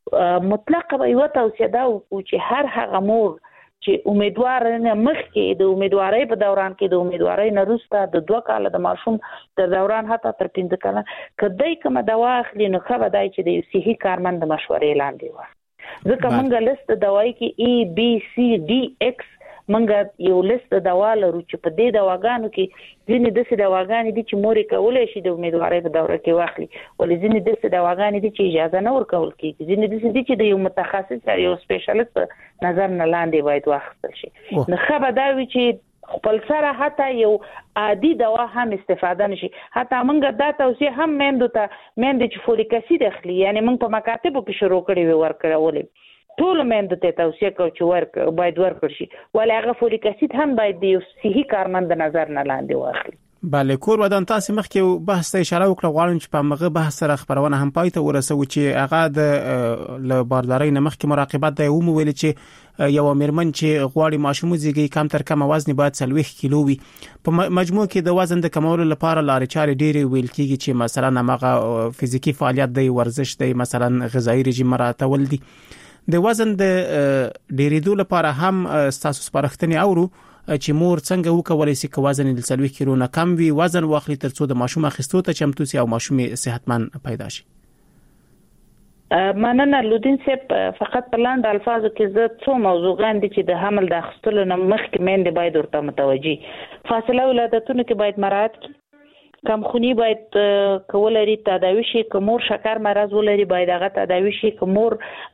مطلق به یو توصیه دا وکړو چې هر هغه مور چې امیدوار نه مخکې د امیدوارۍ په دوران کې د امیدوارۍ نه وروسته د دوه کاله د ماشوم د دوران حتی تر پنځه کاله کدی کوم دوا اخلي نو ښه به دی چې د صحي کارمند د مشورې لاندې وي. ځکه موږ لیست د دوای کې ای بی سی ډي ایکس موږ یو لیست د دوا لرو چې په دې دواګانو کې ځینې داسې دواګانې دي چې مور یې کولی شي د امیدوارۍ په دوره کې واخلي، ولې ځینې داسې دواګانې دي چې اجازه نه ورکول کېږي، ځینې داسې دي چې د یو متخصص یا یو سپیشلیست نظر نه لاندې باید واخیستل شي. نو ښه به دا وي چې خپل سره حتی یو عادي دوا هم استفاده نشي. حتی موږ دا توصیه هم میندو ته میندې چې فولیک اسید اخلي، یعنی موږ په مکاتبو کې شروع کړې وي ورکړولې ټول میندو ته توصیه کوو چې ورک باید ورکړ شي، ولې هغه فولیک اسید هم باید د یو صحي کارمند نظر نه لاندې واخلي. بله کور ودان تاسو مخکې بحث ته اشاره وکړه، غواړم چې په مغه بحث سره خبرونه هم پای ته ورسو چې هغه د ل باردارۍ نه مخکې مراقبت دی. و مو ویل چې یو میرمن چې غواړي ماشوم زیږي کم تر کم وزن باید څلوېښت کیلو وي. په مجموع کې د وزن د کمولو لپاره لارې چارې ډېرې ویل کېږي چې مثلا هغه فزیکی فعالیت دی، ورزش دی، مثلا غذایی رژیم مراعاتول دي. د وزن د ډېرېدو لپاره هم تاسو سپارښتنې اورو چې مور څنګه وکولای شي چې وزن د څلوېښت کیلو نه کم وي، وزن واخلي ترڅو د ماشوم اخیستو ته چمتو شي او ماشوم صحتمن پیدا شي. مننه لودین صاحب، فقط په لاندې الفاظو کې زه څو موضوعان دي چې د حمل د اخیستلو نه مخکې میندې باید ورته متوجي. فاصله ولادتونو کې باید مراعات کړي، کمخونی باید کولري تداوی شي، کومور شکر مرض ولري باید هغه تداوی شي، کومور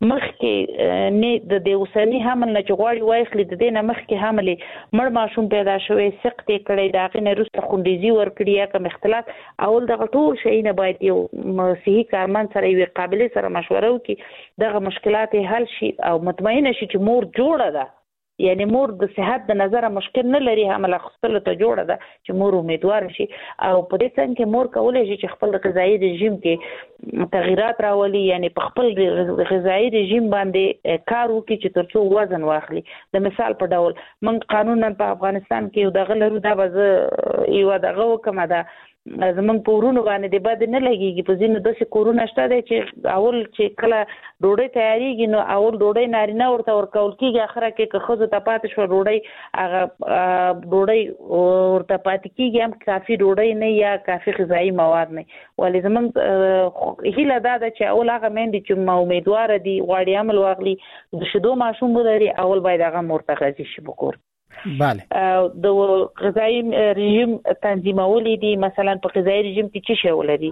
مخکې نه د اوسنی حمل نه چغواړي وایخلي د دې نه مخکې حمل مړ ماشوم پیدا شوی سخت کړي دا غي نه رسته خوندېزي ورکړي یا کوم اختلاف اول دغه ټول شي نه باید یو صحي کارمند سره یو قابلیت سره مشوره وکړي، دغه مشکلات حل شي او مطمئنه شي چې مور جوړه ده، یعنی مور د صحت د نظر مشکل نه لري، حمل اخیستلو ته جوړه ده چې مور امیدوار شي. او په دې څنګه کې مور کولای شي چې خپل غذایی رژیم کې تغیرات راولي، یعنی په خپل غذایی رژیم باندې کار وکړي چې ترڅو وزن واخلي. د مثال په ډول موږ قانونا په افغانستان کې یو دغه لرو، دا به یو دغه وکم ده زمونږ په ورونو باندې د بد نه لګيږي. په ځینو داسې کورونه شته دی چې اول چې کله ډوډۍ تیاریږي نو اول ډوډۍ نارینه ورته ورکول کېږي، اخره کې که ښځو ته پاتې شوه ډوډۍ هغه ډوډۍ ورته پاتې کېږي، هم کافي ډوډۍ نه یا کافي غذایي مواد نه. ولې زمونږ هیله دا ده چې اول هغه میندې چې امیدواره دي غواړي حمل واخلي د شیدو ماشوم ولري، اول باید هغه مور ته غذایي شي بکور. بله د غذایی رژیم تنظیمول دي، مثلا په غذایی رژیم کې څه شی ولري،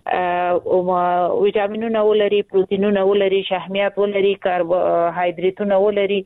او ویټامینونه ولري، پروتینونه ولري، شحمیات ولري، کاربوهایډریټونه ولري.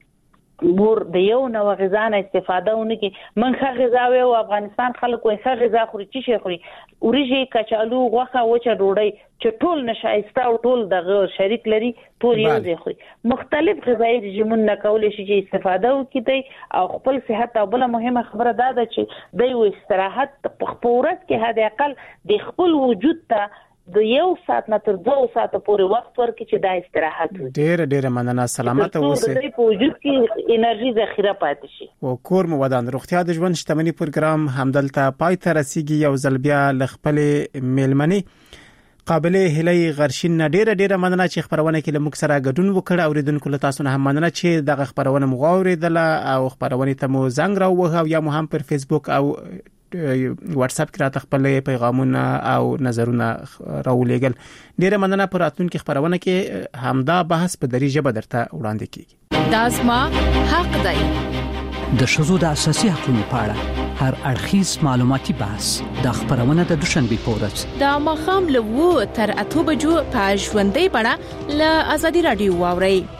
مور د یو نوع غذا نه استفاده ونه کی. من ښه غذا او افغانستان خلک وایي ښه غذا خوري، څه شي خوري، وریجې، کچالو، غوښه، وچه ډوډۍ چې ټول نشایسته او ټول دغه شریک لري، ټول یو ځای خوري. مختلف غذایی رژیمونه کولای شي چې استفاده وکړي او خپل صحت او بل مهمه خبره دا ده چې د یو استراحت په ورځ کې حد اقل د خپل وجود ته د یو ساعت نه تر دوه ساعته پورې وخت ورکړي چې دا استراحت وکړي. ډېر ډېر مننه، سلامت اوسئ. د په وجود کې انرژي ذخیره پاتې شي. او کور مو ودان روغتیا د ژوند شتمنۍ پروګرام همدلته پای ته رسیدي. یو ځل بیا ل خپلې میلمنې قابل هلي غرشین ډېر ډېر مننه چې خبرونه کې لمک سره ګډون وکړ. اوریدونکو له تاسو نه هم مننه چې دغه خبرونه مو غوړېدله او خبرونه ته مو زنګ راووه او یا مو هم پر فیسبوک او واتس اپ کې راته خپل پیغامونه او نظرونه راولېګل. ډېر مننه. پر راتلونکي خبرونه کې همدا بحث په دری ژبه درته وړاندې کیږي. دا زما حق دی. د شذو د اساسي حقوقو په اړه هر اړخیز معلوماتي بحث د خبرونه د دوشنبه په ورځ د ماخام له وو تر اته بجو په ژوندۍ بڼه له ازادي رادیو واوري.